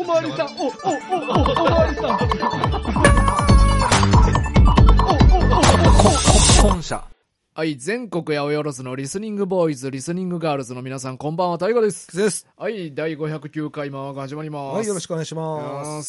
おまわりさん、おまわりさん。 本社。 はい、全国八百万のリスニングボーイズ、リスニングガールズの皆さん、こんばんは、大河です。 です。 はい、第509回マーが始まります。 はい、よろしくお願いします。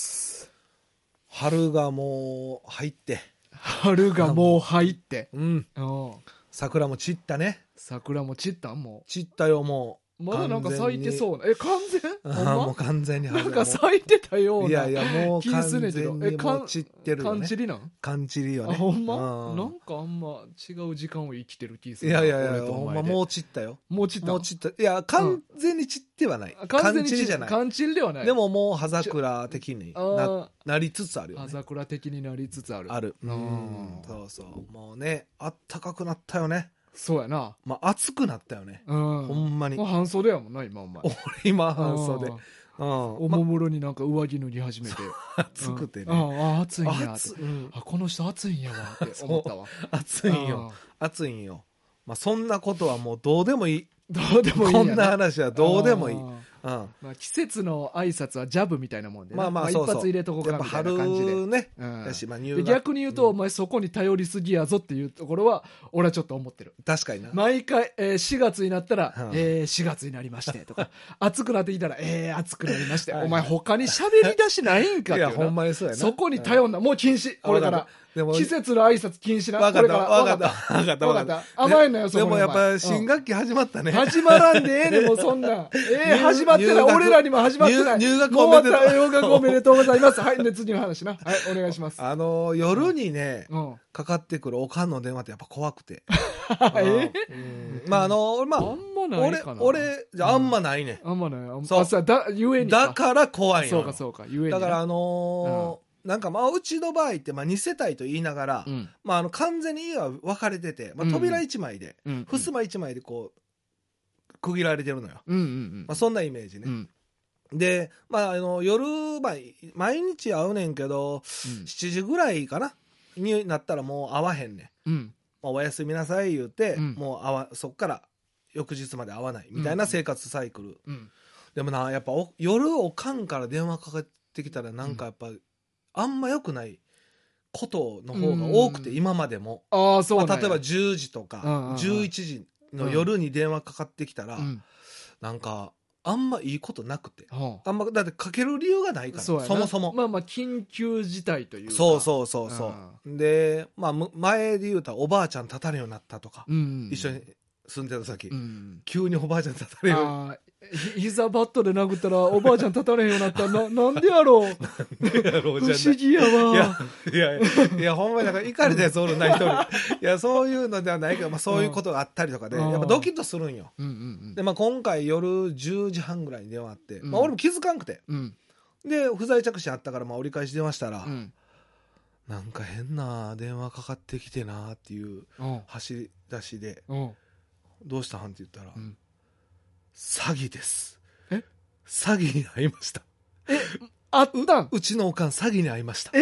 春がもう入って。 春がもう入って。 うん。桜も散ったね。 桜も散ったんも散ったよ、もう。 まだなんか咲いてそうな。完全？ほんま？ もう完全になんか咲いてたような。 いやいや、もう完全にもう散ってるよね。 缶散りなん？ 缶散りよね。 ほんま？なんかあんま違う時間を生きてる気する。 いやいやいや、ほんまもう散ったよ。 もう散った？ もう散った。いや、完全に散ってはない。缶散りじゃない。 缶散りではない。 でももう葉桜的になりつつあるよね。 葉桜的になりつつある。 ある。そうそう。もうね、あったかくなったよね。 そうやな。 まあ、暑くなったよね。ほんまに。 もう半袖やもんな、今お前。 俺今半袖。 おもむろになんか上着脱ぎ始めて。 暑くてね。 暑いんやって。この人暑いんやわって思ったわ。 暑いんよ。暑いんよ。まあ、そんなことはもうどうでもいい。 どうでもいい。 こんな話はどうでもいい。 まあ季節の挨拶はジャブみたいなもんで、 まあ一発入れとこうかみたいな感じで。 春ね。 逆に言うと、お前そこに頼りすぎやぞっていうところは、俺はちょっと思ってる。 確かにな。 毎回、4月になったら、4月になりましてとか、暑くなってきたら、暑くなりまして、お前他に喋り出しないんかっていうな。 いや、ほんまにそうやな。 そこに頼んだ。もう禁止。これから。季節の挨拶禁止な。 わかった、わかった。 わかった。甘えんなよ、そこでもやっぱ新学期始まったね。 始まらんでええねん、もうそんな。始まってない。俺らにも始まってない。 入学おめでとう。 入学おめでとうございます。はい、次の話な。はい、お願いします。 夜にね、かかってくるおかんの電話ってやっぱ怖くて。まあまあ、 あんまないかな。 俺、じゃあんまないね。 あんまない。 そう。 ゆえに。 だから怖いよ。そうか、ゆえに。 だからなんかまあうちの場合ってまあ2世帯と言いながら、まあ完全に家は分かれてて、まあ扉1枚で、襖1枚でこう区切られてるのよ。まあそんなイメージね。で、まあ夜、毎日会うねんけど、7時ぐらいかなになったらもう会わへんねん。まあおやすみなさい言うて、もうそっから翌日まで会わないみたいな生活サイクル。でもな、やっぱ夜おかんから電話かかってきたらなんかやっぱ、あんま良くないことの方が多くて、今までも。例えば10時とか、11時の夜に電話かかってきたら、なんか、あんまいいことなくて。だってかける理由がないから、そもそも。 まあまあ、緊急事態というか。 そう。で、まあ、前で言うたらおばあちゃん立たれるようになったとか、一緒に住んでた時、急におばあちゃん立たれるように。 膝バットで殴ったらおばあちゃん立たれへんようになったらなんでやろう不思議やわ。 いやほんまになんか怒りたやつおるな一人。いやそういうのではないけど、まあ、そういうことがあったりとかでやっぱドキッとするんよ。で、まあ、今回夜10時半ぐらいに電話あって、まあ、俺も気づかんくて、で不在着信あったからまあ折り返し電話したら、なんか変な電話かかってきてなっていう走り出しで、どうしたんって言ったら、詐欺です。詐欺に遭いました。 あったん？ うちのおかん詐欺に遭いました。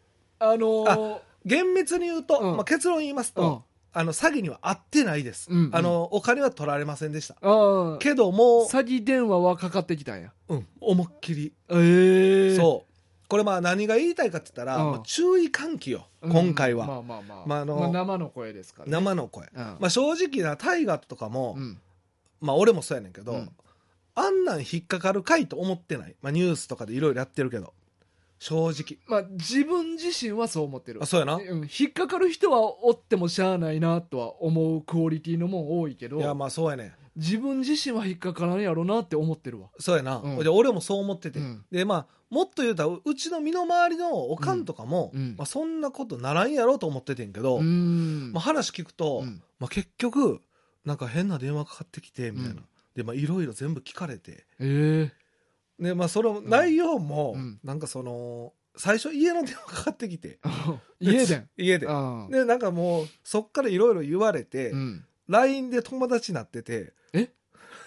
厳密に言うと、まあ、結論言いますと、詐欺には遭ってないです。お金は取られませんでした。けども詐欺電話はかかってきたんや。 思いっきり。そう。これまあ何が言いたいかって言ったら、注意喚起よ、今回は。 生の声ですからね。 生の声。まあ正直な大河とかも、まあ俺もそうやねんけど、あんなん引っかかるかいと思ってない。まあニュースとかでいろいろやってるけど、正直。 まあ自分自身はそう思ってる。 そうやな。 引っかかる人はおってもしゃあないなとは思うクオリティのもん多いけど。 いやまあそうやねん。 自分自身は引っかからんやろうなって思ってるわ。 そうやな。俺もそう思ってて。でまあもっと言うたらうちの身の回りのおかんとかも、まあ、そんなことならんやろうと思っててんけど、まあ、話聞くと、まあ、結局なんか変な電話かかってきてみたいな、でまあいろいろ全部聞かれて、でまあその内容も、なんかその最初家の電話かかってきて家ででなんかもうそっからいろいろ言われて、LINE で友達になってて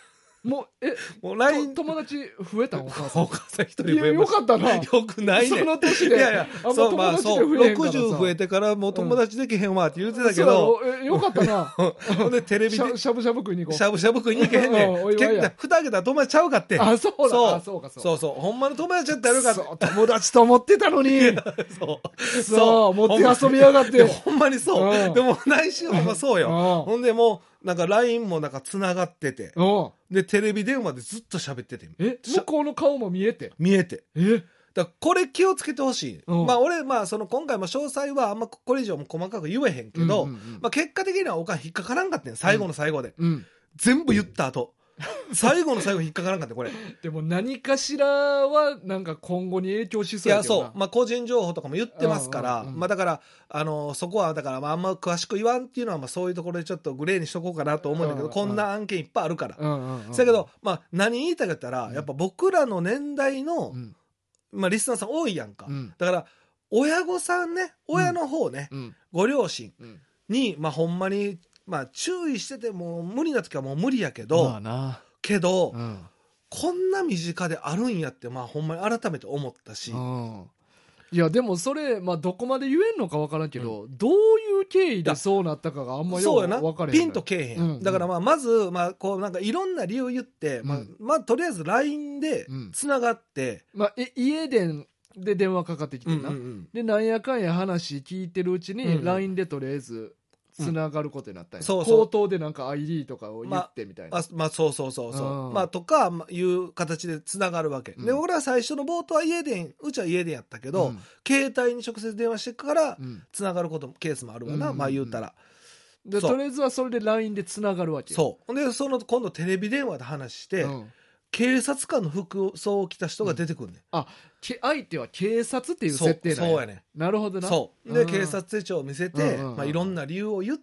もう LINE 友達増えたんお母さん。 お母さん一人いや、よ増えましかったな。 た。よくないね。 その年で。 いやいや、 あんまそう、 友達でそう、 増えへんからさ。 60増えてからもう友達できへんわって言ってたけそうど、 やろよかったな。 ほんでテレビでしゃぶしゃぶ食いに行こう。 しゃぶしゃぶ食いに行けへんねん。 おいおいや結構蓋開けたら友達ちゃうかってん。 あ、そうだ。 そうあ、そうか、そうか。 そうそう。ほんまの友達やったらよかった。 そう、友達と思ってたのに。 そう。 そう、持って遊びやがっでもて。 ほんまにそうう。 んでも来週ほんまそうよ。 うんほんでもう、なんか LINE もなんか繋がってて。 うんで、テレビ電話でずっと喋ってて。 向こうの顔も見えて。 見えて。 えだからこれ気をつけてほしい。 うんまあ俺、まあその今回も詳細はあんまこれ以上も細かく言えへんけど、 うんうんうんまあ結果的にはおかん引っかからんかったん最後の最後で。 うん。 全部言った後。最後の最後引っかからんかったこれ。 でも何かしらはなんか今後に影響しいや、 そうやけどな。 そう。まあ個人情報とかも言ってますから、 うんうんうんまあだから、そこはだからまああんま詳しく言わんっていうのはまあそういうところでちょっとグレーにしとこうかなと思うんだけど、 うんうんこんな案件いっぱいあるから。 うんうんうん。 だけど、まあ何言いたかったら、 うんやっぱ僕らの年代の、 うん、 まあリスナーさん多いやんか。 うんだから、親御さんね、親の方ね、 うんご両親うん。 に、まあほんまに、まあ注意してても無理な時はもう無理やけど、 まあな。うん。 こんな身近であるんやって、まあほんまに改めて思ったし、 うんいやでもそれ、まあ、どこまで言えんのか分からんけど、どういう経緯でそうなったかがあんまよそうやな分からへんピンとけえへん、 うんだからまあまず、まあ、こうなんかいろんな理由言って、まあとりあえず LINE でつながって、 まあ、家電で電話かかってきてな、でなんやかんや話聞いてるうちに LINE でとりあえずつながることになったんや、 そうそう口頭でなんか ID とかを言ってみたいな、 まあそうそうそうそう、 うんまあとかまあいう形でつながるわけ、で俺は最初の冒頭は家電うちは家電やったけど、携帯に直接電話してからつながることケースもあるわな、まあ言うたら、 でとりあえずはそれで LINE でつながるわけそうで今度テレビ電話で話して、警察官の服装を着た人が出てくるね、 あ相手は警察っていう設定なんや。 そうやね。 なるほどな。 そうで、警察手帳を見せて、まあ、いろんな理由を言って、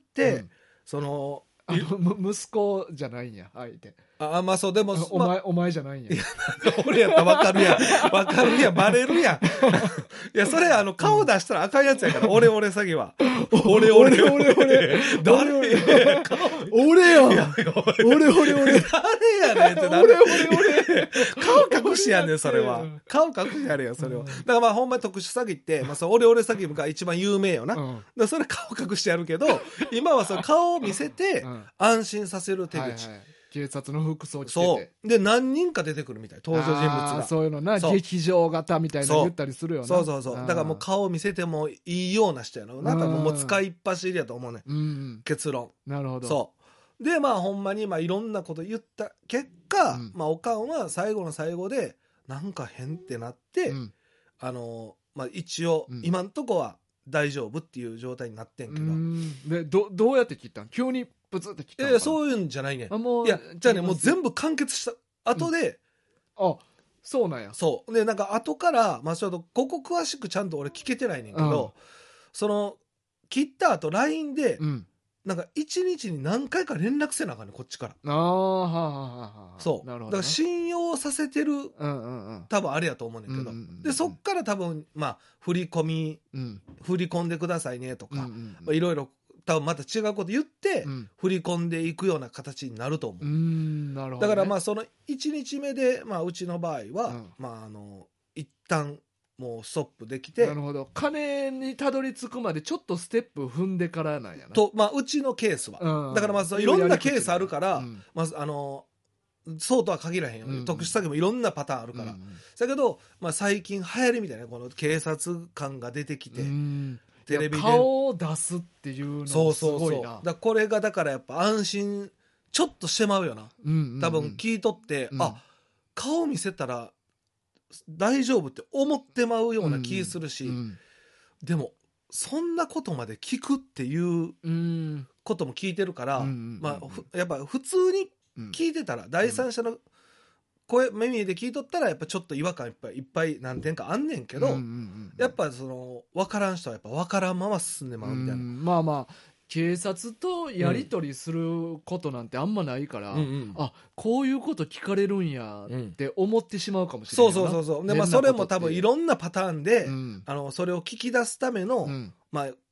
その息子じゃないんや相手。 まあそうでもお前じゃないんや。 俺やったら分かるやんバレるやん。いやそれ顔出したらあかんやつやから、俺詐欺は。俺誰やん。 俺誰やねんってなる。顔隠しやねんそれは。顔隠しやれよそれは。だからまあほんまに特殊詐欺って、まあそう俺詐欺が一番有名よな。だからそれ顔隠してやるけど、今はその顔を見せて安心させる手口。 警察の服装着てて。 そうで何人か出てくるみたい、登場人物が。 そういうのな、劇場型みたいな言ったりするよな。 そうだからもう顔を見せてもいいような人やろな。もう使いっ走りやと思うね、結論。 なるほど。 そうでまあほんまにまあいろんなこと言った結果、まあおかんは最後の最後でなんか変ってなって、まあ一応今んとこは大丈夫っていう状態になってんけど、 でどうやって切ったん？急にプツって切ったん？ そういうんじゃないね。 いやじゃあね、もう全部完結した後で、 あ、そうなんや。 そうでなんか後からまあちょっとここ詳しくちゃんと俺聞けてないねんけど、その切った後 LINE で、なんか一日に何回か連絡せなあかんねんこっちから。そうだから信用させてる、多分あれやと思うねんけど、でそっから多分まあ振り込んでくださいねとか、いろいろ多分また違うこと言って、振り込んでいくような形になると思う。 なるほどね。 だからまあその1日目で、まあ、うちの場合は、まあ一旦もうストップできて。 なるほど。金にたどり着くまでちょっとステップ踏んでからなんやな。 と、まあうちのケースは。だからまあいろんなケースあるから、まずそうとは限らへんよ、特殊詐欺もいろんなパターンあるから。だけど、まあ、最近流行りみたいなこの警察官が出てきて、 テレビで顔を出すっていうのもすごいな。 だこれがだからやっぱ安心ちょっとしてまうよな、多分聞いとって、顔見せたら大丈夫って思ってまうような気するし、でもそんなことまで聞くっていうことも聞いてるから、まあやっぱ普通に聞いてたら、第三者の声耳で聞いとったらやっぱちょっと違和感いっぱい何点かあんねんけど、やっぱその分からん人はやっぱ分からんまま進んでまうみたいな。 まあまあ警察とやり取りすることなんてあんまないから、あ、こういうこと聞かれるんやって思ってしまうかもしれないな。 そうで、まあ、それも多分いろんなパターンで、それを聞き出すための、まあ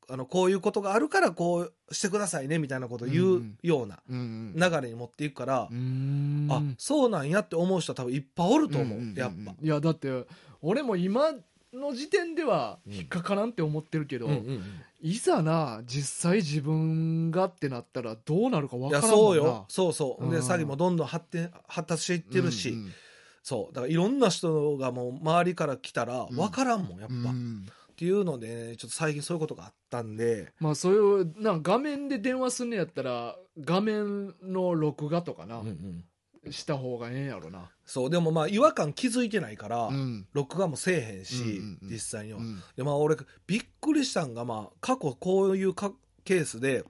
こういうことがあるからこうしてくださいねみたいなことを言うような流れに持っていくから、あ、そうなんやって思う人は多分いっぱいおると思う、やっぱ。 いやだって俺も今の時点では引っかからんって思ってるけど、いざな実際自分がってなったらどうなるか分からんもんな。 いやそうよ、そうそう、で詐欺もどんどん発達していってるし、そうだからいろんな人がもう周りから来たら分からんもんやっぱ、っていうので、ちょっと最近そういうことがあったんで、 まあそういう画面で電話すんのやったら画面の録画とかな、した方がええんやろな。 そうでもまあ違和感気づいてないから、録画もせえへんし、実際には、でまあ俺びっくりしたんが、まあ過去こういうケースで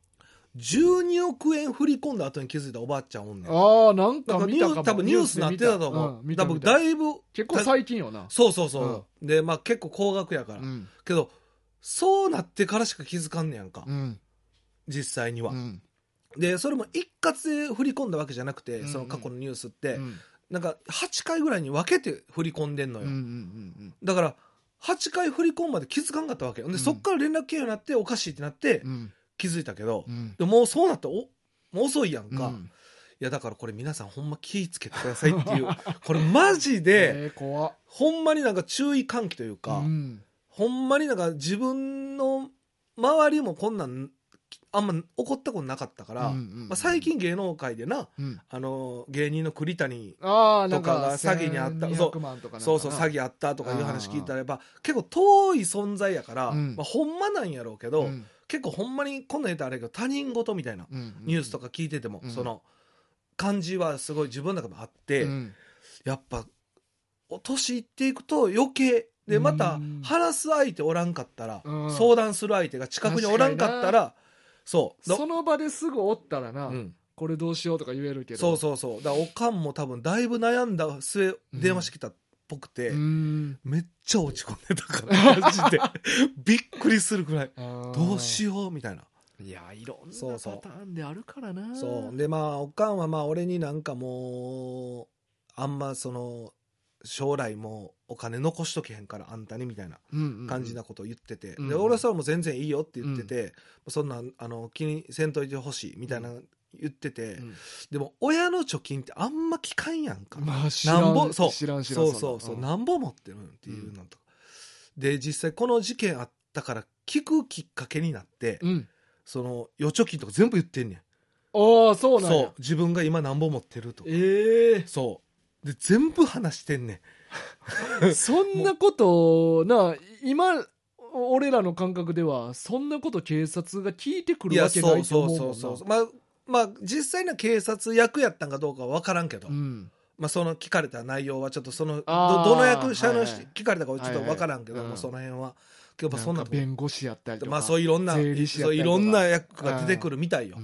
12億円振り込んだ後に気づいたおばあちゃんおんねん。 ああ、なんか見たかも。 多分ニュースなってたと思う。多分だいぶ結構最近よな。 そうそうそう、でまあ結構高額やから、けどそうなってからしか気づかんねやんか、実際には、でそれも一括で振り込んだわけじゃなくて、その過去のニュースって、なんか8回ぐらいに分けて振り込んでんのよ、だから8回振り込むまで気づかんかったわけで、そっから連絡来るようになっておかしいってなって、気づいたけど、でもうそうなったらもう遅いやんか、いやだからこれ皆さんほんま気ぃつけてくださいっていうこれマジで、ほんまになんか注意喚起というか、ほんまになんか自分の周りもこんなんあんま起こったことなかったから、最近芸能界でな、芸人の栗谷とかが詐欺にあった、そうそう詐欺あったとかいう話聞いたらやっぱ結構遠い存在やから、ほんまなんやろうけど、結構ほんまにこんなん言うとあれやけど他人事みたいなニュースとか聞いてても、その感じはすごい自分の中でもあって、やっぱ年いっていくと余計で、また話す相手おらんかったら、相談する相手が近くにおらんかったら、その場ですぐおったらな、これどうしようとか言えるけど、 そうだからおかんも多分だいぶ悩んだ末電話してきたっぽくて、めっちゃ落ち込んでたからマジでびっくりするくらいどうしようみたいな。 いやいろんなパターンであるからな。 そうでまあおかんはまあ俺になんかもうあんまその将来もお金残しとけへんからあんたにみたいな感じなことを言ってて、で俺はそれも全然いいよって言ってて、そんな気にせんといてほしいみたいな言ってて、でも親の貯金ってあんま聞かんやんか、なんぼそうなんぼ持ってるっていうのとか、で実際この事件あったから聞くきっかけになって、その預貯金とか全部言ってんねん。 ああそうなんや。 そう自分が今なんぼ持ってるとか、そうで全部話してんねんそんなことな、今俺らの感覚ではそんなこと警察が聞いてくるわけないと思うもんな。 そうまあ実際には警察役やったんかどうかは分からんけど、まあ、その聞かれた内容はちょっとその どの役者の聞かれたかちょっと分からんけども、その辺はやっぱそんな弁護士やったりとか、 まあそういろんな役が出てくるみたいよ、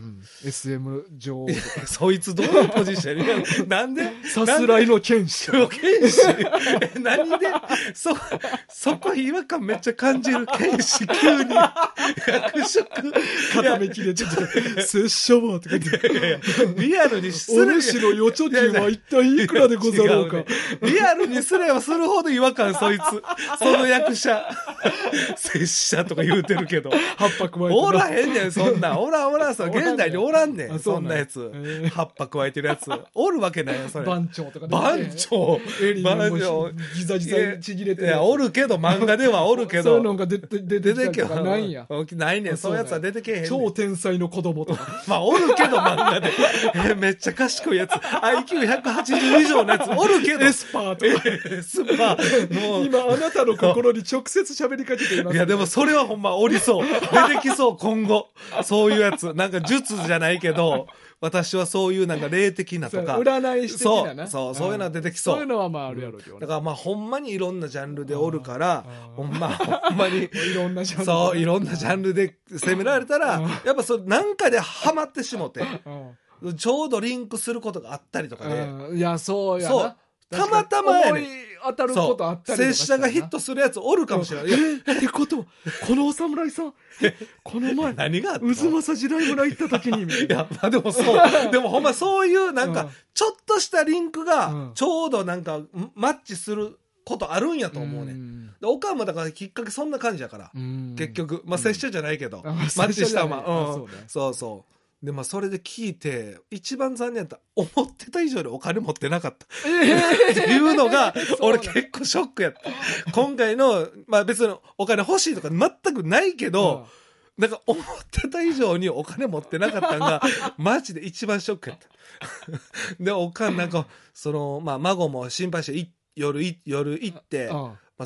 SM 女王とかそいつどういうポジションなんでさすらいの剣士何でそこ違和感めっちゃ感じる。剣士急に役職固めきれてて拙者はとか言ってリアルにするお主の預貯金は一体いくらでござろうか。 リアルにすればするほど違和感そいつその役者拙者とか言うてるけど葉っぱ加えておらへんねんそんなおらそう現代におらんねんそんなやつ葉っぱ加えてるやつおるわけないよそれ。 番長とかね。 番長ギザギザちぎれてる。 いやおるけど漫画ではおるけどそういうのが出てきたりとかないんや。 ないねんそういうやつは出てけへんねん。 超天才の子供とかまあおるけど漫画でめっちゃ賢いやつ IQ180 以上のやつおるけどエスパーとかエスパーもう今あなたの心に直接喋りかけています、ね、 いやでもそれはほんまおりそう出てきそう今後そういうやつなんか術じゃないけど私はそういうなんか霊的なとか占い師的ななそういうのは出てきそう。 そういうのはまああるやろうけど、 だからまあほんまにいろんなジャンルでおるからほんまにいろんなジャンルそういろんなジャンルで攻められたらやっぱそうなんかでハマってしもてちょうどリンクすすることがあったりとかで、 いやそうやなたまたまやねん当たることあったりとか拙者がヒットするやつおるかもしれない。 ってことはこのお侍さんこの前何があった渦政時代村行った時にいやまあでもそうでもほんまそういうなんかちょっとしたリンクがちょうどなんかマッチすることあるんやと思うね。でおかんもだからきっかけそんな感じやから、結局、まあ拙者じゃないけど、松下は、そうそう。で、まあ、それで聞いて、一番残念だった。思ってた以上にお金持ってなかった。っていうのが、俺結構ショックやった。今回の、まあ別にお金欲しいとか全くないけど、なんか思ってた以上にお金持ってなかったのが、マジで一番ショックやった。で、おかんなんか、まあ孫も心配して夜行って、まあ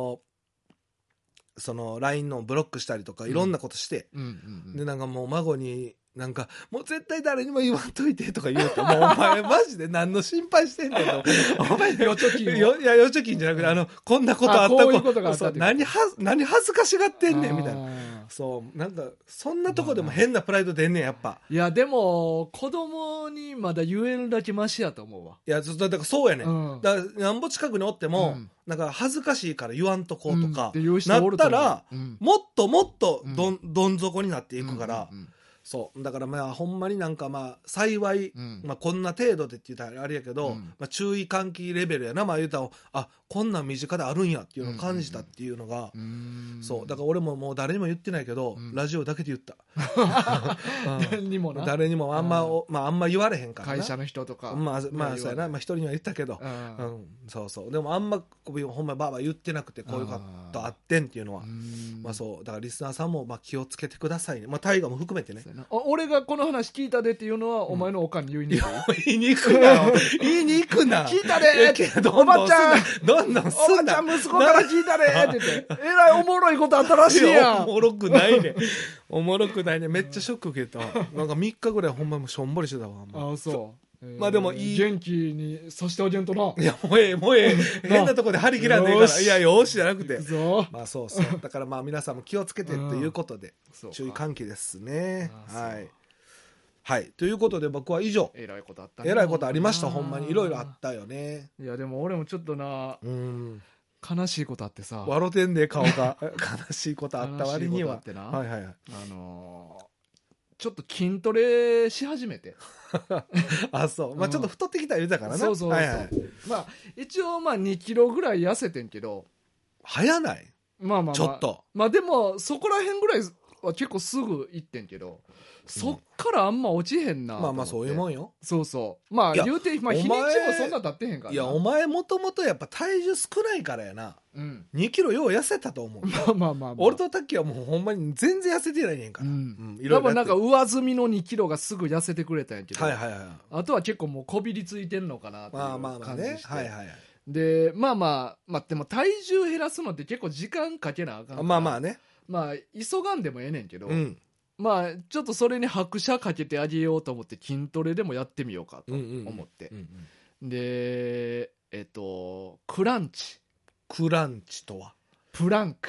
LINE のブロックしたりとかいろんなことして、で、なんかもう孫に、なんか、もう絶対誰にも言わんといてとか言うと、もうお前マジで何の心配してんねんと。お前、預貯金いや、預貯金じゃなくて、こんなことあったこういうことがあったって何恥ずかしがってんねんみたいな。そう、なんか、そんなとこでも変なプライド出んねん、やっぱ。 いや、でも、子供にまだ言えるだけマシやと思うわ。 いや、だからそうやねん。だから、なんぼ近くにおっても、なんか恥ずかしいから言わんとこうとか、なったら、もっともっとどん底になっていくから、そうだからまあほんまになんかまあ幸い、まあこんな程度でって言ったらあれやけど、まあ注意喚起レベルやな、まあ言うたらこんなん身近であるんやっていうのを感じたっていうのが、そうだから俺ももう誰にも言ってないけど、ラジオだけで言った。 誰にもな。 誰にもあんま言われへんからな。 会社の人とか。 まあそうやな、まあ一人には言ったけど、そうそうでもあんまほんまばあば言ってなくてこういうことあってんっていうのは、まあそうだからリスナーさんもまあ気をつけてくださいね。まあ大河も含めてね。 俺がこの話聞いたでっていうのは、お前のおかんに言いに行く。 言いに行くな。言いに行くな。 聞いたでおばちゃんどんどんすんな。おばちゃん息子から聞いたでって言って。えらいおもろいことあったらしいやん。 おもろくないね。おもろくないね。めっちゃショック受けた。なんか3日ぐらいほんまもしょんぼりしてたわ。 ああ、そう。 まあでもいい。 元気にさしてあげんとな。 いや、もうええ。変なとこで張り切らんでいいから。いや、よーしじゃなくて。まあそうそう。だからまあ皆さんも気をつけてということで、注意喚起ですね。はい。はい。ということで僕は以上。 えらいことあったね。 えらいことありました。ほんまにいろいろあったよね。 いや、でも俺もちょっとな、悲しいことあってさ。 笑てんで顔が。悲しいことあった割には。 はいはいはい。ちょっと筋トレし始めて。 あ、そう。まあちょっと太ってきた言うたからな。 そうそうそう。まあ一応まあ2キロぐらい痩せてんけど。 早ない？ まあまあ。 ちょっと。 まあでもそこら辺ぐらいは結構すぐ行ってんけど。そっからあんま落ちへんな。 まあまあそういうもんよ。 そうそう。まあ言うて、まあ日にちもそんな経ってへんからな。 いや、お前もともとやっぱ体重少ないからやな。2キロよう痩せたと思う。 まあ。 俺とタッキーはもうほんまに全然痩せてないねんから。 多分なんか上積みの2キロがすぐ痩せてくれたんやけど。 はいはいはい。 あとは結構もうこびりついてんのかなっていう感じして。 まあね。はいはい。 で、まあでも体重減らすのって結構時間かけなあかんから。 まあね。まあ急がんでもええねんけど。まあちょっとそれに拍車かけてあげようと思って筋トレでもやってみようかと思って、でクランチとはプランク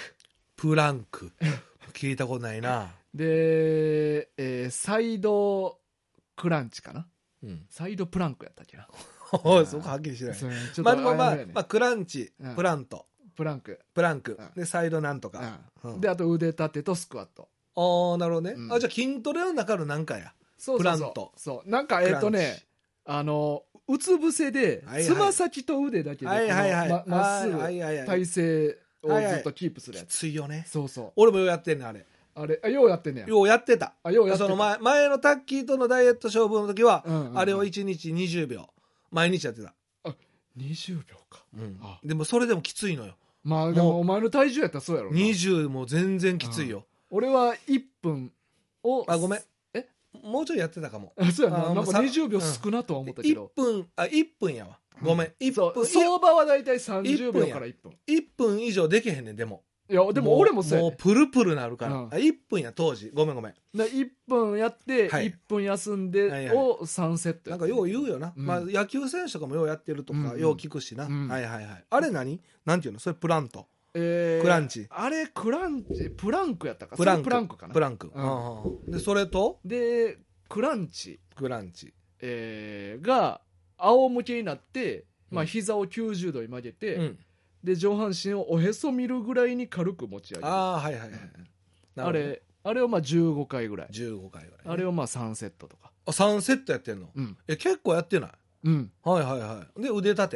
聞いたことないな。 で、サイドクランチかな、サイドプランクやったっけな。 そこはっきりしてない。まあクランチ、プランクでサイドなんとか、 であと腕立てとスクワット。 ああ、なるほどね。じゃあ筋トレの中の何かや。プラント。 そう。なんかうつ伏せで、つま先と腕だけで、まっすぐ体勢をずっとキープするやつ。 きついよね。 そう。 俺もようやってんねん、あれ。 ようやってんねん。 ようやってた。その前のタッキーとのダイエット勝負の時は、あれを1日20秒。毎日やってた。 20秒か。 でもそれでもきついのよ。 まあでもお前の体重やったらそうやろ。 20も全然きついよ。 俺は1分を。 ごめん。もうちょいやってたかも。 そうやな。なんか20秒少なとは思ったけど。 1分やわ。ごめん。 相場はだいたい30秒から1分。 1分以上できへんねん、でも。 いや、でも俺もそうやねん。 もうプルプルなるから。1分や、当時。ごめん。 1分やって、1分休んでを3セット。 なんかよう言うよな。まあ野球選手とかもようやってるとか、よう聞くしな。あれ何なんていうのそれプラント。クランチ。 あれプランクやったか。 プランクかな。でそれとでクランチが仰向けになって、まあ膝を90度に曲げて、で上半身をおへそ見るぐらいに軽く持ち上げる。あれをまあ15回ぐらい。あれをまあ3セットとか。 3セットやってんの？結構やってない。はい。で腕立て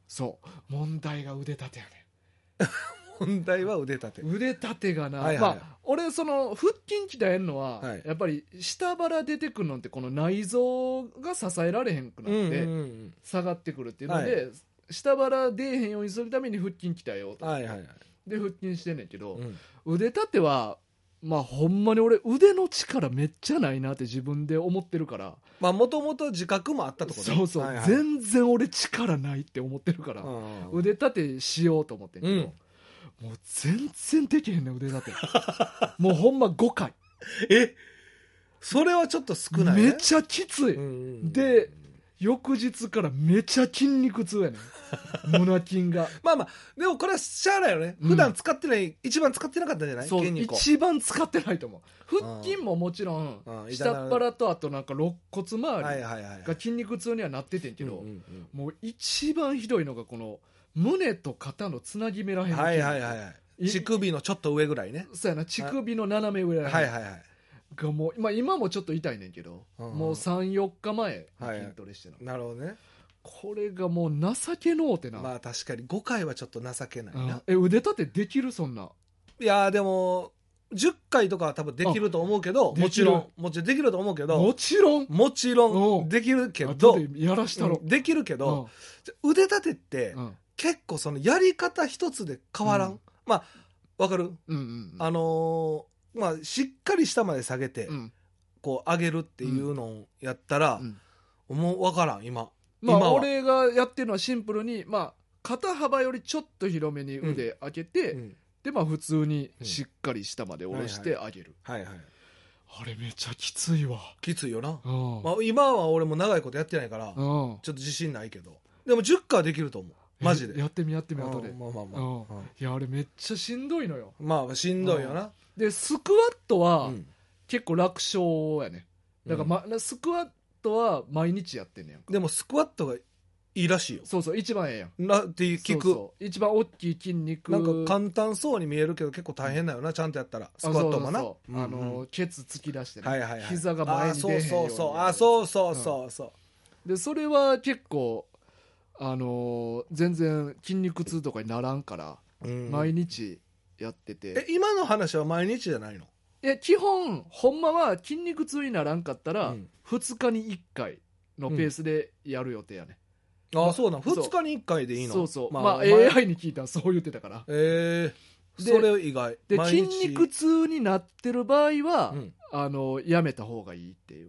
そう問題が腕立てやね問題は腕立て。 腕立てがな、 はいはい、 まあ俺その腹筋鍛えんのは、はい、やっぱり下腹出てくるのってこの内臓が支えられへんくなって下がってくるっていうので、はい、下腹出えへんようにするために腹筋鍛えようと思って、はいはいはい、で腹筋してんねんけど、腕立てはまあほんまに俺腕の力めっちゃないなって自分で思ってるから、 まあもともと自覚もあったところ、 そうそう、はいはい、全然俺力ないって思ってるから、腕立てしようと思ってんけど、もう全然できへんねん腕立てもうほんま5回。 それはちょっと少ないね。 めちゃきつい、で翌日からめちゃ筋肉痛やねん胸筋がまあまあでもこれはしゃあないよね、普段使ってない、一番使ってなかったんじゃない？ そう筋肉一番使ってないと思う。腹筋ももちろん下っ腹とあとなんか肋骨周りが筋肉痛にはなっててんけど、もう一番ひどいのがこの胸と肩のつなぎ目らへんの筋肉、はいはいはい、 乳首のちょっと上ぐらいね。 そうやな、乳首の斜め上らへん、 はいはいはい、 がもう、まあ、今もちょっと痛いねんけど、もう 3,4 日前筋トレしてる、 なるほどね。 これがもう情けのうてな。 まあ確かに5回はちょっと情けないな。 腕立てできる？そんな。 いやでも10回とかは多分できると思うけど、もちろんできると思うけど、 もちろんできるけど、 やらしたろ、 できるけど、腕立てって結構そのやり方一つで変わらん、まあわかる、まあしっかり下まで下げて、こう上げるっていうのをやったら、もう分からん今。 まあ俺がやってるのはシンプルに、まあ肩幅よりちょっと広めに腕上げて、でまあ普通にしっかり下まで下ろして上げる。はいはい。あれめちゃきついわ。 きついよな。まあ今は俺も長いことやってないからちょっと自信ないけど、でも10回できると思う。マジで。 やってみ後で。まあまあまあ。いやあれめっちゃしんどいのよ。 まあしんどいよな。 でスクワットは結構楽勝やね。だからスクワットは毎日やってんねやんか。 でもスクワットがいいらしいよ。 そうそう、一番ええやんなって聞く。 そう一番大きい筋肉。 なんか簡単そうに見えるけど結構大変だよな、ちゃんとやったら。スクワットもな。 ケツ突き出してね、 はいはいはい、 膝が前に出へんように。 そうでそれは結構全然筋肉痛とかにならんから、毎日やってて。 今の話は毎日じゃないの？ いや基本ほんまは筋肉痛にならんかったら、2日に1回のペースでやる予定やね。 ああそうな、2日に1回でいいの？ そうそう、まあ AI に聞いたらそう言ってたから。 それ以外で筋肉痛になってる場合は、やめた方がいいっていう。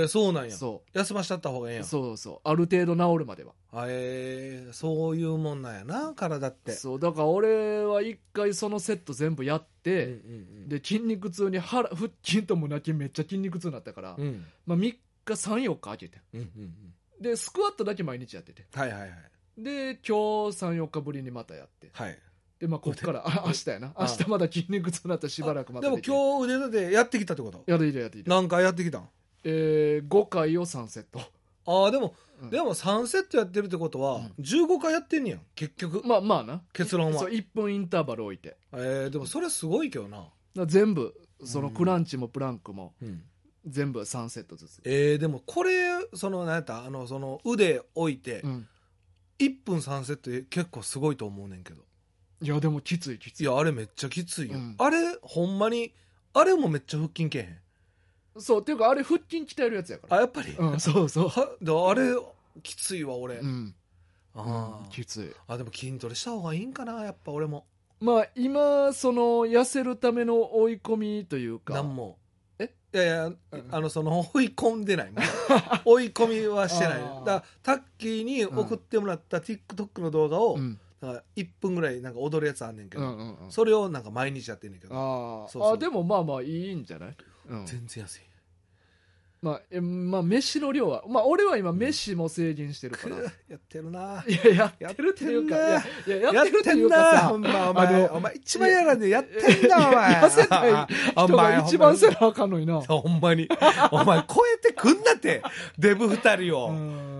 そうなんや。休ましちゃった方がいいやん。 そうそう、ある程度治るまでは。 そういうもんなんやな、体って。 そうだから俺は1回そのセット全部やって、で筋肉痛に腹筋と胸筋めっちゃ筋肉痛になったから、まあ3日3、4日空けて、でスクワットだけ毎日やってて、で今日3、4日ぶりにまたやって、でまあこっから明日やな、明日まだ筋肉痛になったらしばらくまたで。でも今日腕でやってきたってこと？ やってきた。 何回やってきたん ？5回を3セット。 でも3セットやってるってことは15回やってんねやん結局。 まあな、 結論はそう1分インターバル置いて。 でもそれすごいけどな。 全部そのクランチもプランクも全部3セットずつ。 でもこれその何やったその腕置いて1分3セット結構すごいと思うねんけど。 いやでもきつい。 いやあれめっちゃきついよ、あれほんまに。あれもめっちゃ腹筋けへん。 そうっていうかあれ腹筋鍛えるやつやから。 やっぱり、 そうそう。 あれきついわ俺。 きつい。 でも筋トレした方がいいんかなやっぱ俺も。 まあ今その痩せるための追い込みというか。 なんもいやその追い込んでない追い込みはしてない。だからタッキーに送ってもらった TikTok の動画を、1分ぐらいなんか踊るやつあんねんけど、それをなんか毎日やってんねんけど。 でもまあまあいいんじゃない？ 全然安い。 まあ飯の量は俺は今飯も制限してるから。 やってるな。 やってるっていうか、やってるっていうかさ、 お前一番やらんでやってんなお前。 痩せたい人が一番せなあかんのにな。 ほんまにお前超えてくんなってデブ2人を。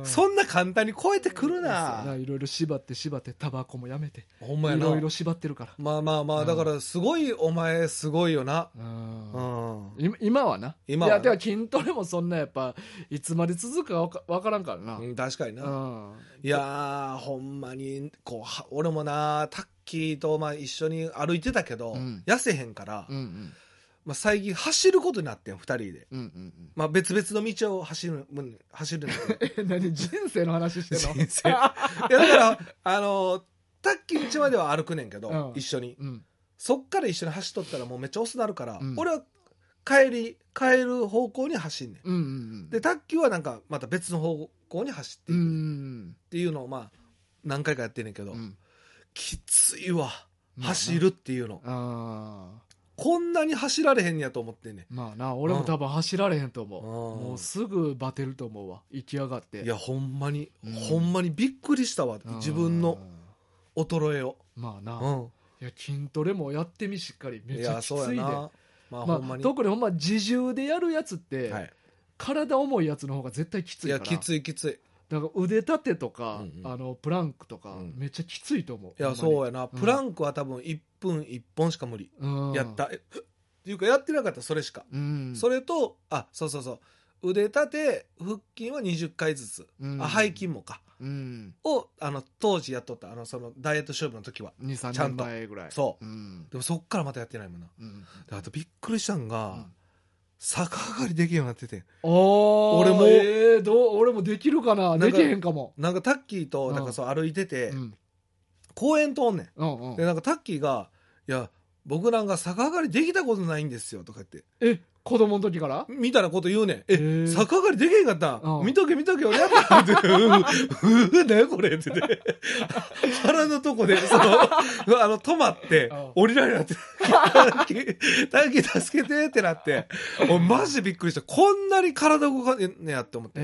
そんな簡単に超えてくるな。 いろいろ縛ってタバコもやめて、 ほんまやな、 いろいろ縛ってるから。 まあだからすごい、お前すごいよな。 今はな。いやでは筋トレもそんなやっぱいつまで続くか分からんからな。 確かにな。いやほんまにこう俺もな、タッキーと一緒に歩いてたけど、痩せへんから、最近走ることになってん、2人で。別々の道を走るんだけど。 何、人生の話してんの？ 人生。いやだからタッキー家までは歩くねんけど、一緒に。そっから一緒に走っとったらもうめっちゃ遅なるから、俺は帰る方向に走んねん。でタッキーはなんかまた別の方向に走っていくっていうのを何回かやってんねんけど、きついわ、走るっていうの。こんなに走られへんやと思ってんねん。 俺も多分走られへんと思う。もうすぐバテると思うわ、行き上がって。 いやほんまにびっくりしたわ、自分の衰えを。 いや筋トレもやってみ、しっかり。めっちゃきついで。特にほんま自重でやるやつって、体重いやつの方が絶対きついから。 いやきついだから腕立てとか、プランクとか、めっちゃきついと思う。 いやそうやな、プランクは多分1分1本しか無理、やったっていうかやってなかった、それしか、それとそう腕立て腹筋は20回ずつ、背筋もか、を当時やっとった、そのダイエット勝負の時は 2,3 年前ぐらい。 そう、でもそっからまたやってないもんな。あとびっくりしたんが、逆上がりできるようになってて。俺もできるかな。できへんかも。 なんかタッキーとなんかそう歩いてて、公園通んねん。でなんかタッキーが、いや僕なんか逆上がりできたことないんですよとか言って。 子供の時からみたいなこと言うねん。逆上がりできへんかったん、見とけ俺やったって。何やこれって言って。腹のとこで、止まって、降りられなって。タッキー助けてってなって。マジでびっくりした。こんなに体動かねえやって思って。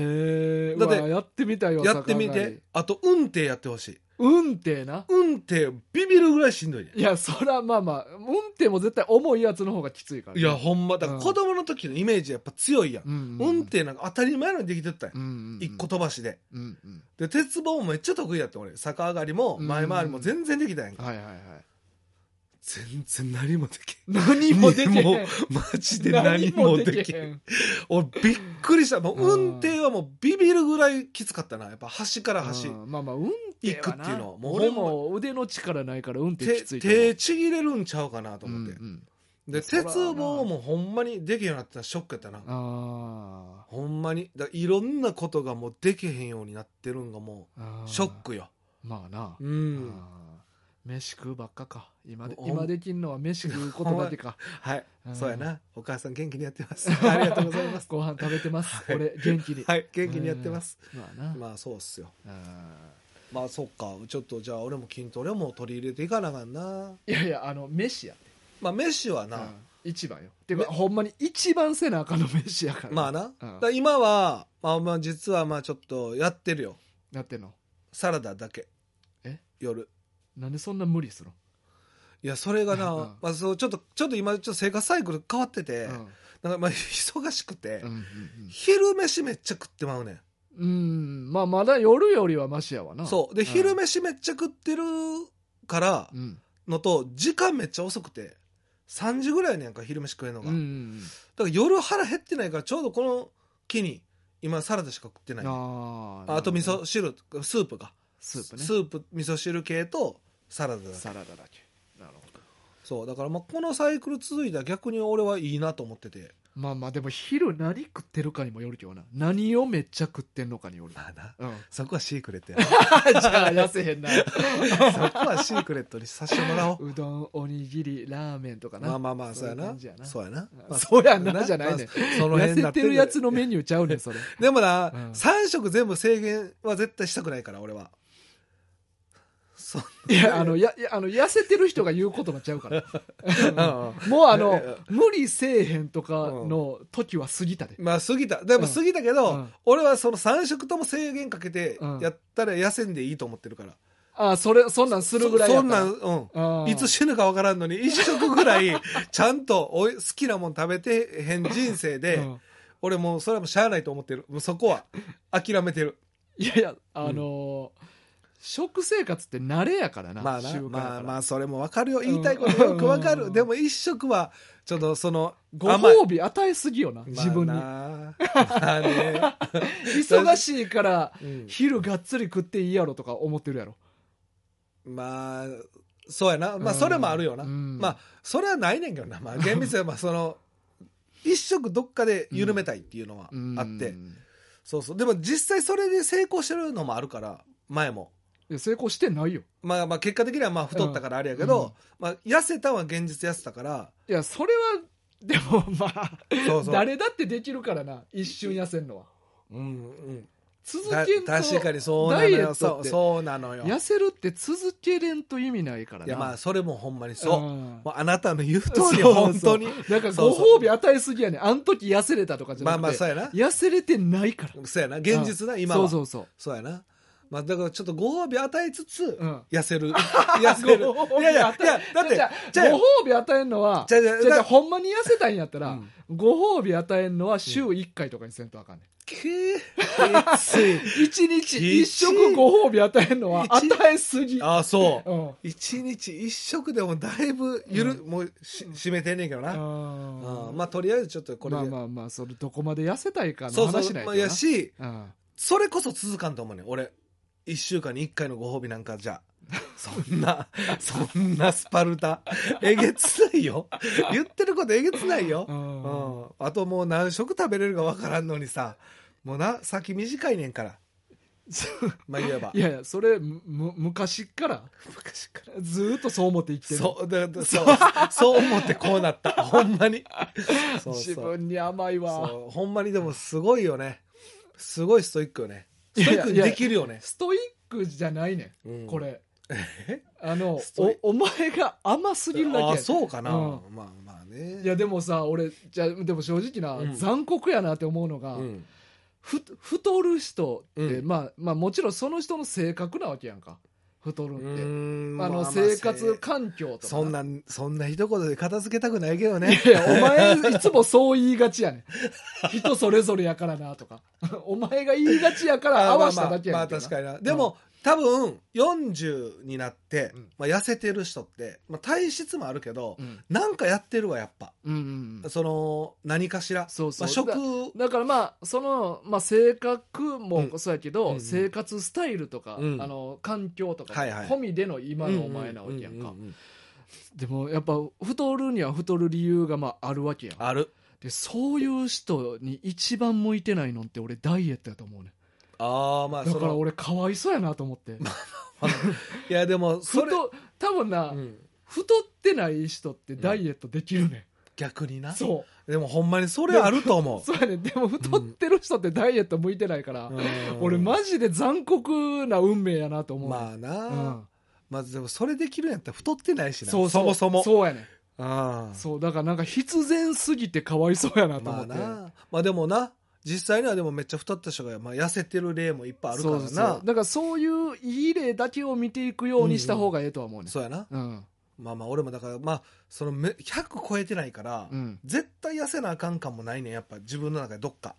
だってやってみたいわ。 やってみて。あと、運転やってほしい。 運転な。 運転ビビるぐらいしんどいね。 いやそら運転も絶対重いやつの方がきついから、 いやほんまだから子供の時のイメージやっぱ強いやん、運転なんか当たり前のようにできてったやん、一個飛ばしで、で鉄棒もめっちゃ得意やって、俺逆上がりも前回りも全然できたやんか、全然何もできへん。 何もできへん。 マジで何もできへん。俺びっくりした。もう運転はもうビビるぐらいきつかったな。やっぱ端から端。 運転は行くっていうのは。 俺も腕の力ないから運転きついと思う。手ちぎれるんちゃうかなと思って。で、鉄棒もほんまにできへんようになってたらショックやったな。ほんまに。だいろんなことがもうできへんようになってるんがもうショックよ。 飯食うばっかか。今できんのは飯食うことだけか。 はい、そうやな。お母さん元気にやってます。ありがとうございます。 ご飯食べてます。俺元気に。 はい、元気にやってます。そうっすよ。そっか。ちょっとじゃあ俺も筋トレも取り入れていかなあかんな。 いや飯やって。 飯はな、 一番よ。てかほんまに一番せなあかんの飯やから。 な。だ今は実はちょっとやってるよ。 やってんの？ サラダだけ。夜。 なんでそんな無理するの？ いやそれがな、ちょっと今生活サイクル変わってて、なんか忙しくて、昼飯めっちゃ食ってまうねん。 まだ夜よりはマシやわな。 そうで、昼飯めっちゃ食ってるからのと、時間めっちゃ遅くて3時ぐらいねんか、昼飯食えるのが。だから夜腹減ってないから、ちょうどこの木に今サラダしか食ってない、ね、あと味噌汁、スープか。スープ味噌汁系とサラダだけ。なるほど。そうだからこのサイクル続いたら逆に俺はいいなと思ってて。 でも昼何食ってるかにもよるけどな。何をめっちゃ食ってんのかによる。 そこはシークレットやな。じゃあ痩せへんな。そこはシークレットにさせてもらおう。 うどん、おにぎり、ラーメンとかな。 そうやな。そうやな。 そうやなじゃないね。痩せてるやつのメニューちゃうねんそれ。 でもな、3食全部制限は絶対したくないから俺は。 いや痩せてる人が言う言葉ちゃうからもう無理せえへんとかの時は過ぎたで。 過ぎた。でも過ぎたけど、俺はその3食とも制限かけてやったら痩せんでいいと思ってるから。 そんなんするぐらいやったら。 そんなんいつ死ぬか分からんのに1食ぐらいちゃんと好きなもん食べてへん人生で俺もうそれはもうしゃあないと思ってる。もうそこは諦めてる。 いやいや食生活って慣れやからな。 まあな、まあそれも分かるよ、言いたいことよく分かる。でも一食はちょっとそのご褒美与えすぎよな、自分に。 まあね、 忙しいから昼がっつり食っていいやろとか思ってるやろ。 まあそうやな、まあそれもあるよな。まあそれはないねんけどな。まあ厳密にはその一食どっかで緩めたいっていうのはあって、そうそう。でも実際それで成功してるのもあるから、前も。 いや成功してないよ。 まあ結果的にはまあ太ったからあれやけど、まあ痩せたは現実痩せたから。 いやそれはでもまあそう誰だってできるからな、一瞬痩せんのは。続けんと確かにそうなのよ。そうなのよ。 痩せるって続けれんと意味ないからな。 いやまあそれもほんまにそう。もうあなたの言う通り本当に。 なんかご褒美与えすぎやねん。あん時痩せれたとかじゃなくて。 まあそうやな。 痩せれてないから。 そうやな。現実な今は。 そうやな。まあだからちょっとご褒美与えつつ痩せる。痩せる。いやだってご褒美与えんのはほんまに痩せたいんやったらご褒美与えんのは週1回とかにせんとあかんねん。一日一食ご褒美与えるのは与えすぎ。 ああそう。一日一食でもだいぶもう締めてんねんけどな。まあとりあえずちょっとこれでまあそれどこまで痩せたいかの話ないとな。 やし、それこそ続かんと思うねん俺。1週間に1回のご褒美なんかじゃそんなスパルタえげつないよ。言ってることえげつないよ。あともう何食食べれるか分からんのにさ、もうな先短いねんからまあ言えばいやそれ昔からずっとそう思って生きてる。 そう思ってこうなったほんまに自分に甘いわ。 ほんまにでもすごいよね。すごいストイックよね。ストイックにできるよね。 ストイックじゃないねん、これ。お前が甘すぎるだけ。 あそうかな。まあね。 いやでもさ俺でも正直な残酷やなって思うのが、太る人ってまあもちろんその人の性格なわけやんか。太るって生活環境とかそんな一言で片付けたくないけどね。 いやお前いつもそう言いがちやねん。人それぞれやからなとかお前が言いがちやから合わしただけやねん。 まあ確かにな。でも多分40になって痩せてる人って体質もあるけどなんかやってるわやっぱ。その何かしら食だからまあ性格もそうやけど生活スタイルとか環境とか込みでの今のお前なわけやんか。でもやっぱ太るには太る理由があるわけやん。 ある。 でそういう人に一番向いてないのって俺ダイエットやと思うね。だから俺かわいそうやなと思っていやでも多分な、太ってない人ってダイエットできるねん、 逆にな。 そうでもほんまにそれあると思う。 そうやね。でも太ってる人ってダイエット向いてないから、俺マジで残酷な運命やなと思う。 まあな、まずでもそれできるんやったら太ってないしな。 そもそもそうやねん。 そうだからなんか必然すぎてかわいそうやなと思って。 まあでもな実際にはでもめっちゃ太った人が痩せてる例もいっぱいあるからな。 だからそういういい例だけを見ていくようにした方がええとは思うね。 そうやな。まあ俺もだからその100超えてないから、絶対痩せなあかん感もないねんやっぱ自分の中でどっか。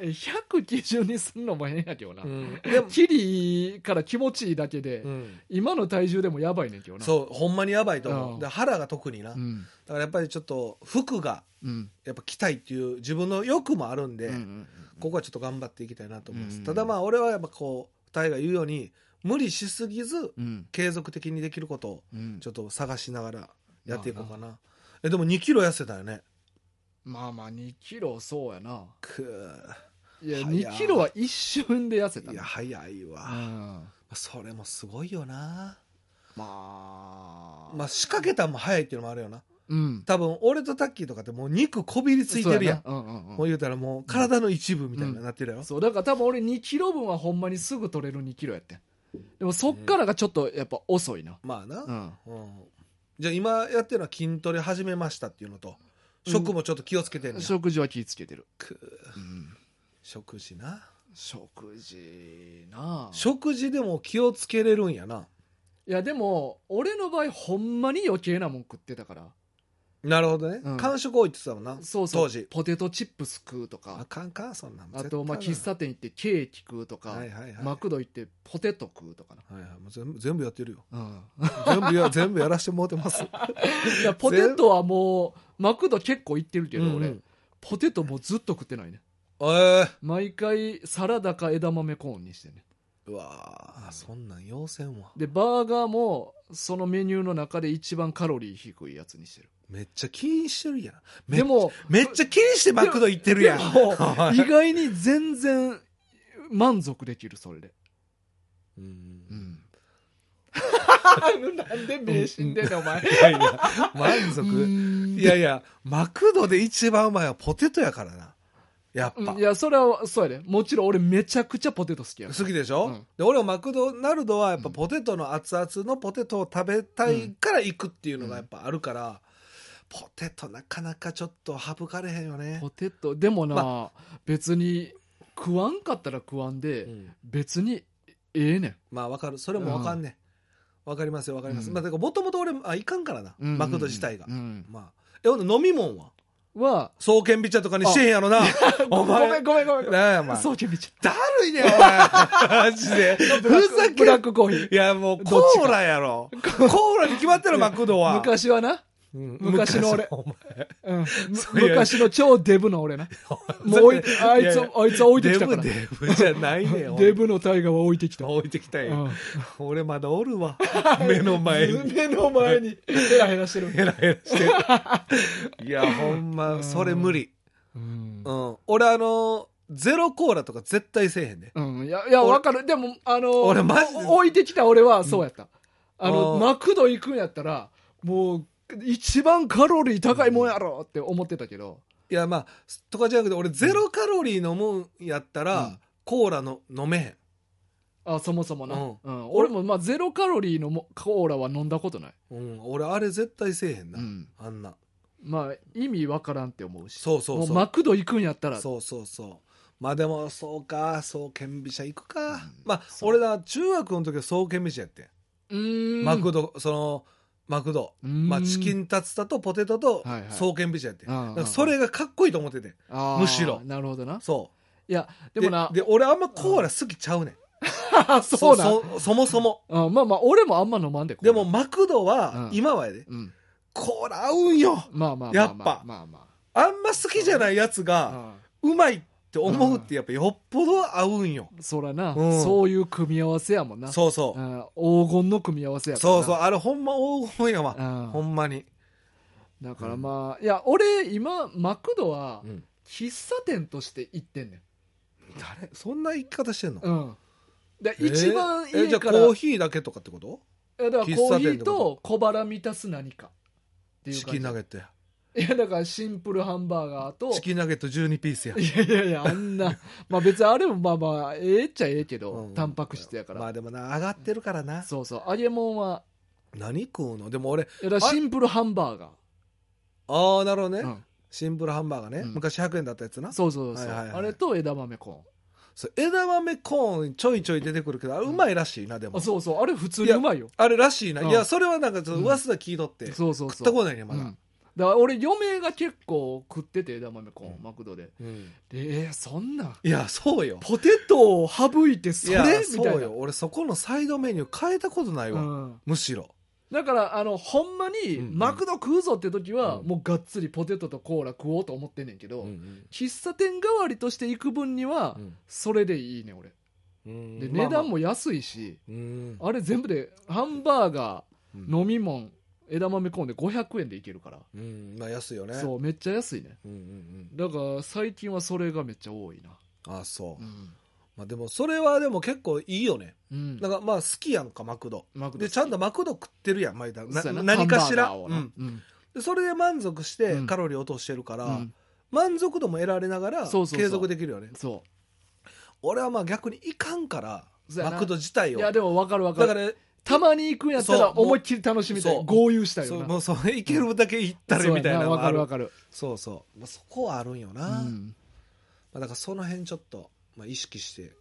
100基準にすんのも変やけどな。でもキリから気持ちいいだけで、今の体重でもやばいねんけどな。 そうほんまにやばいと思う。で腹が特にな、だからやっぱりちょっと服がやっぱ着たいっていう自分の欲もあるんで、ここはちょっと頑張っていきたいなと思います。ただ俺はやっぱこう2人が言うように無理しすぎず、継続的にできることをちょっと探しながらやっていこうかな。でも2キロ痩せたよね。 まあ2キロそうやな。いや2キロは一瞬で痩せた。 いや早いわ、それもすごいよな。まあ仕掛けたんも早いっていうのもあるよな。多分俺とタッキーとかってもう肉こびりついてるやん。もう言うたらもう体の一部みたいになってるやろ。 そうだから多分俺2キロ分はほんまにすぐ取れる2キロやってん。でもそっからがちょっとやっぱ遅いな。 まあな、じゃあ今やってるのは筋トレ始めましたっていうのと、食もちょっと気をつけてんねん。 食事は気をつけてる。 食事な。 食事でも気をつけれるんやな。 いやでも俺の場合ほんまに余計なもん食ってたから。 なるほどね、間食多いって言ってたもんな。 そうそう、 当時ポテトチップス食うとか、 あかんかそんなん。 あとまあ喫茶店行ってケーキ食うとか、マクド行ってポテト食うとかな、 はいはい、もう全部やってるよ、全部やらしてもらってますいやポテトはもうマクド結構行ってるけど、俺ポテトもうずっと食ってないね。毎回サラダか枝豆コーンにしてね。 うわー、そんなん要せんわ。 でバーガーもそのメニューの中で一番カロリー低いやつにしてる。 めっちゃ気にしてるやん。 でもめっちゃ気にしてマクド行ってるやん。 意外に全然満足できる、それで。なんで目死んでんのお前。 いやいや満足。いやいやマクドで一番うまいはポテトやからな、やっぱ。 いやそれはそうやで、もちろん俺めちゃくちゃポテト好きや。 好きでしょ、で俺はマクドナルドはやっぱポテトの熱々のポテトを食べたいから行くっていうのがやっぱあるから、ポテトなかなかちょっと省かれへんよね。 ポテトでもな、別に食わんかったら食わんで、別にええねん。 まあわかる、それもわかんねん。わかりますよわかります。まあだからもともと俺いかんからな、マクド自体が。まあ飲み物は爽健美茶とかにしてへんやろな。お前ごめんなんやお前爽健美茶だるいねお前マジでブラックコーヒー。 いやもうコーラやろ。コーラに決まってるマクドは。 昔はな、昔の俺、昔の超デブの俺な。もうあいつは置いてきたから。 デブじゃないねん。 デブのタイガーは置いてきた。 置いてきたよ。俺まだおるわ。目の前にヘラヘラしてる。 ヘラヘラしてる。いやほんまそれ無理。俺ゼロコーラとか絶対せえへんね。 いやわかる。でも俺マジで置いてきた俺はそうやった。マクド行くんやったらもう一番カロリー高いもんやろって思ってたけど、 いやまあとかじゃなくて俺ゼロカロリーのもんやったら、コーラの飲めへん。 そもそもな、俺もまあゼロカロリーのコーラは飲んだことない。 俺あれ絶対せえへんな、あんな。 まあ意味わからんって思うし、 そうもうマクド行くんやったら、 そうまあでもそうか、爽健美茶行くか、まあ俺だ中学の時は爽健美茶やってマクドまあチキンタツタとポテトと爽健美茶やって、それがかっこいいと思ってて、むしろ。 なるほどな。 そういやでもな、 で俺あんまコーラ好きちゃうねん。 そうな。 そもそもまあ俺もあんま飲まんで。 でもマクドは今はやで、コーラ合うんよ。やっぱあんま好きじゃないやつがうまいって思うってやっぱよっぽど合うんよ。 そらな、そういう組み合わせやもんな。 そうそう、 黄金の組み合わせやからな。 そうあれほんま黄金やわ、ほんまに。 だからまあいや俺今マクドは喫茶店として行ってんねん。 誰そんな言い方してんの？ で一番家からじゃあコーヒーだけとかってこと？ だからコーヒーと小腹満たす何かっていう感じ。 チキンナゲットや。 いやだからシンプルハンバーガーとチキンナゲット12ピースや。 いやあんなまあ別にあれもまあええっちゃええけど、タンパク質やから。 まあでもな上がってるからな。 そう揚げ物は何食うの？でも俺シンプルハンバーガー。なるほどね、シンプルハンバーガーね、昔100円だったやつな。 そうあれと枝豆コーン。 枝豆コーンちょいちょい出てくるけどあれうまいらしいな。でもそうあれ普通にうまいよ。 あれらしいな。いやそれはなんか噂だ聞いとって食ったことないねまだ。 だから俺嫁が結構食ってて枝豆コーン、マクドで、でそんないやそうよ、 ポテトを省いてそれみたいな。 そうよ、俺そこのサイドメニュー変えたことないわ、むしろ。 だからほんまにマクド食うぞって時はもうがっつりポテトとコーラ食おうと思ってんねんけど、喫茶店代わりとして行く分にはそれでいいね俺。で値段も安いし、あれ全部でハンバーガー、飲み物、枝豆コーンで500円でいけるから、 まあ安いよね。 そうめっちゃ安いね、だから最近はそれがめっちゃ多いな。 そう、まあでもそれはでも結構いいよね、だからまあ好きやんかマクドで、ちゃんとマクド食ってるやん毎回何かしら、でそれで満足してカロリー落としてるから、満足度も得られながら継続できるよね。俺はまあ逆にいかんからマクド自体を。 いやでも分かるだからたまに行くんやったら思いっきり楽しみたい、豪遊したいよな。 もうそれ行けるだけ行ったれみたいなのがある。 分かる。 そこはあるんよな、だからその辺ちょっと意識して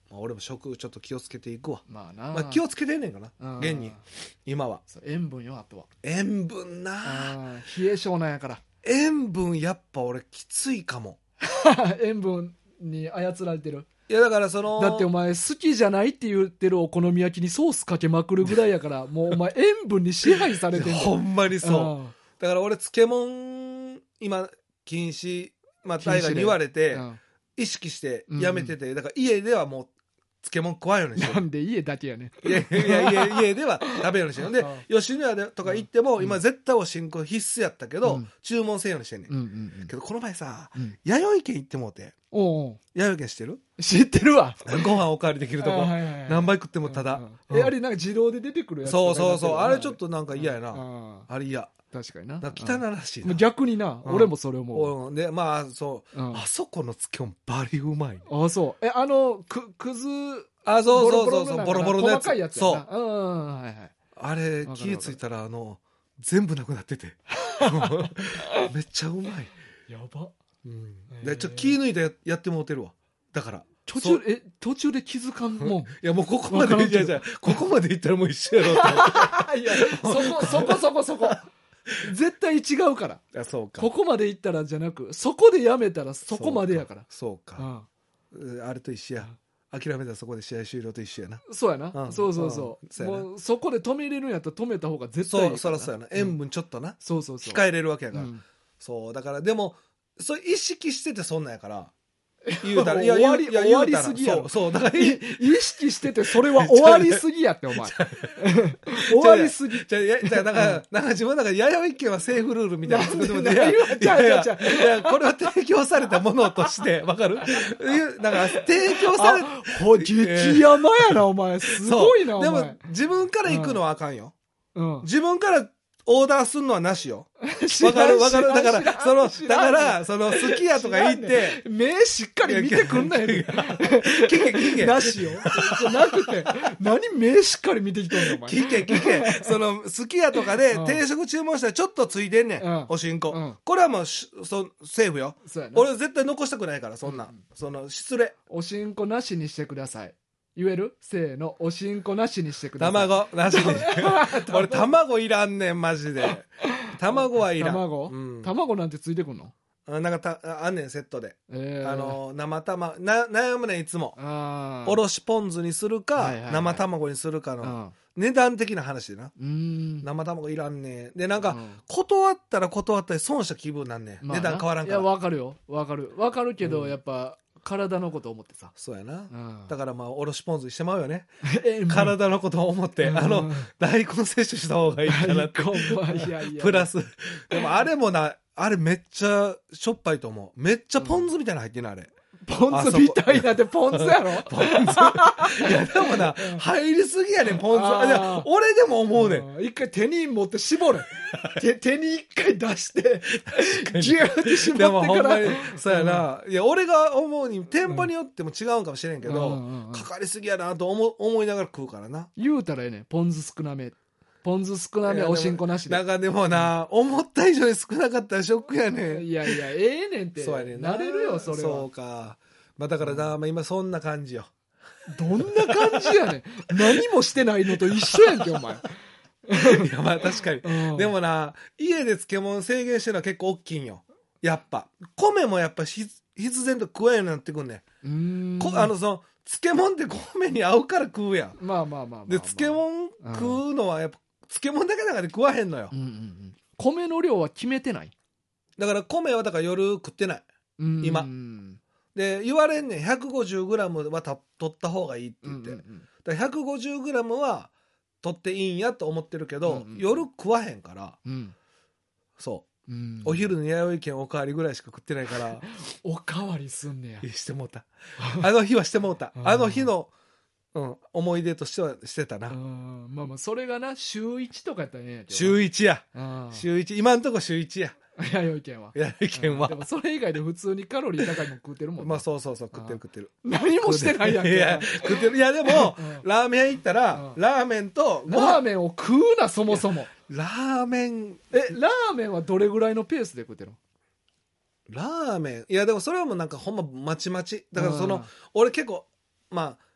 俺も食ちょっと気をつけていくわ。 まあな、 まあ、気をつけてんねんかな、現に今は。 塩分よ、あとは塩分な、 冷え性なんやから。 塩分やっぱ俺きついかも。 塩分に操られてる。 いやだからだってお前好きじゃないって言ってるお好み焼きにソースかけまくるぐらいやからもうお前塩分に支配されてんほんまにそう。だから俺漬物今禁止、まあ大河に言われて、意識してやめてて、だから家ではもう漬物食わんようにしてる。 なんで家だけやね。 いや家では食べるようにしてる。で吉野家とか行っても今絶対おしんこ必須やったけど、注文せんようにしてんねん。けどこの前さ、弥生県行ってもうて。弥生県知ってる？ 知ってるわ。 ご飯おかわりできるとこ、何杯食ってもただ。 あれなんか自動で出てくるやつ。 そうあれちょっとなんか嫌やな。あれ嫌。 確かにな。 汚らしいな。 逆にな、俺もそれ思う。でまあそう、あそこの漬物バリうまい。 あそう。くず、 そうボロボロのやつ。 細かいやつ。 そう。あれ気ついたら全部なくなっててめっちゃうまい。 やば。 でちょっと気抜いてやってもうてるわ。だから途中で気づかんもん。いやもうここまでここまでいったらもう一緒やろって。 いやそこ絶対違うから。 そうか。 ここまでいったらじゃなく、そこでやめたらそこまでやから。 そうか。あれと一緒や。諦めたらそこで試合終了と一緒やな。 そうやな。そうもうそこで止めれるんやったら止めた方が絶対いい。 そうやな。塩分ちょっとな。 そう控えれるわけやから。そうだからでもそう意識しててそんなんやから。 言うたら終わりすぎやろ。そうだから意識しててそれは終わりすぎやってお前。終わりすぎ。 じゃなんか自分の中で弥生県はセーフルールみたいな作ってもいやこれは提供されたものとしてわかる？だから提供され激山やなお前。すごいなお前。 でも自分から行くのはあかんよ。自分からオーダーすんのはなしよ。わかる。だから好きやとか言って。 目しっかり見てくんないで。 聞け。 なしよ。なくて、何目しっかり見てきとんのお前。 聞け。好きやとかで定食注文したらちょっとついてんねん。おしんこ。これはもう、セーフよ。俺絶対残したくないから、そんな。失礼。 おしんこなしにしてください。言える？せーの、おしんこなしにしてください。 卵なしに。俺卵いらんねんマジで。卵はいらん。 卵なんてついてくんの？ なんかあんねんセットで。生卵悩むねんいつも。おろしポン酢にするか生卵にするかの値段的な話でな。生卵いらんねん。でなんか断ったら損した気分なんねん。値段変わらんから。 いやわかるよ。わかるけどやっぱ。体のこと思ってさ。 そうやな。だからまあおろしポン酢してまうよね。体のことを思って大根摂取した方がいいかなって。プラスでもあれもな、あれめっちゃしょっぱいと思う。めっちゃポン酢みたいなの入ってんのあれ。 ポン酢みたいなってポン酢やろ。 ポン酢。いやでもな入りすぎやねんポン酢。俺でも思うねん。 一回手に持って絞る。手に一回出してギューって絞ってから。でもほんまにそうやな。いや俺が思うに店舗によっても違うんかもしれんけど、かかりすぎやなと思いながら食うからな。 言うたらええねん。ポン酢少なめおしんこなしで。 なんかでもな、思った以上に少なかったらショックやねん。 いやええねんって。そうやねんな。慣れるよそれは。 そうか。まあだからな、今そんな感じよ。 どんな感じやねん。何もしてないのと一緒やんけお前。 いやまあ確かに。でもな、家で漬物制限してるのは結構大きいんよ。やっぱ米もやっぱ必然と食えんようになってくんねん。漬物って米に合うから食うやん。 まあ。 で漬物食うのはやっぱ漬物だけだから食わへんのよ。 米の量は決めてない。 だから米はだから夜食ってない。今。で言われんねん 150g は取った方がいいって言って。だから 150g は取っていいんやと思ってるけど、夜食わへんから。そう。お昼の弥生県おかわりぐらいしか食ってないから。 おかわりすんねや。 してもうた。あの日はしてもうた。あの日の思い出としてはしてたな。 まあそれがな週1とかやったらね。 週1や。週1。今んとこ週1や。 弥生県は。でもそれ以外で普通にカロリー高いもん食ってるもん。 まあそう食ってる。 何もしてないやんけ。 いや食ってる。いやでもラーメン屋行ったらラーメンを食うなそもそも。 ラーメンはどれぐらいのペースで食ってるの？ ラーメンいやでもそれはもうなんかほんままちまちだから俺結構まあ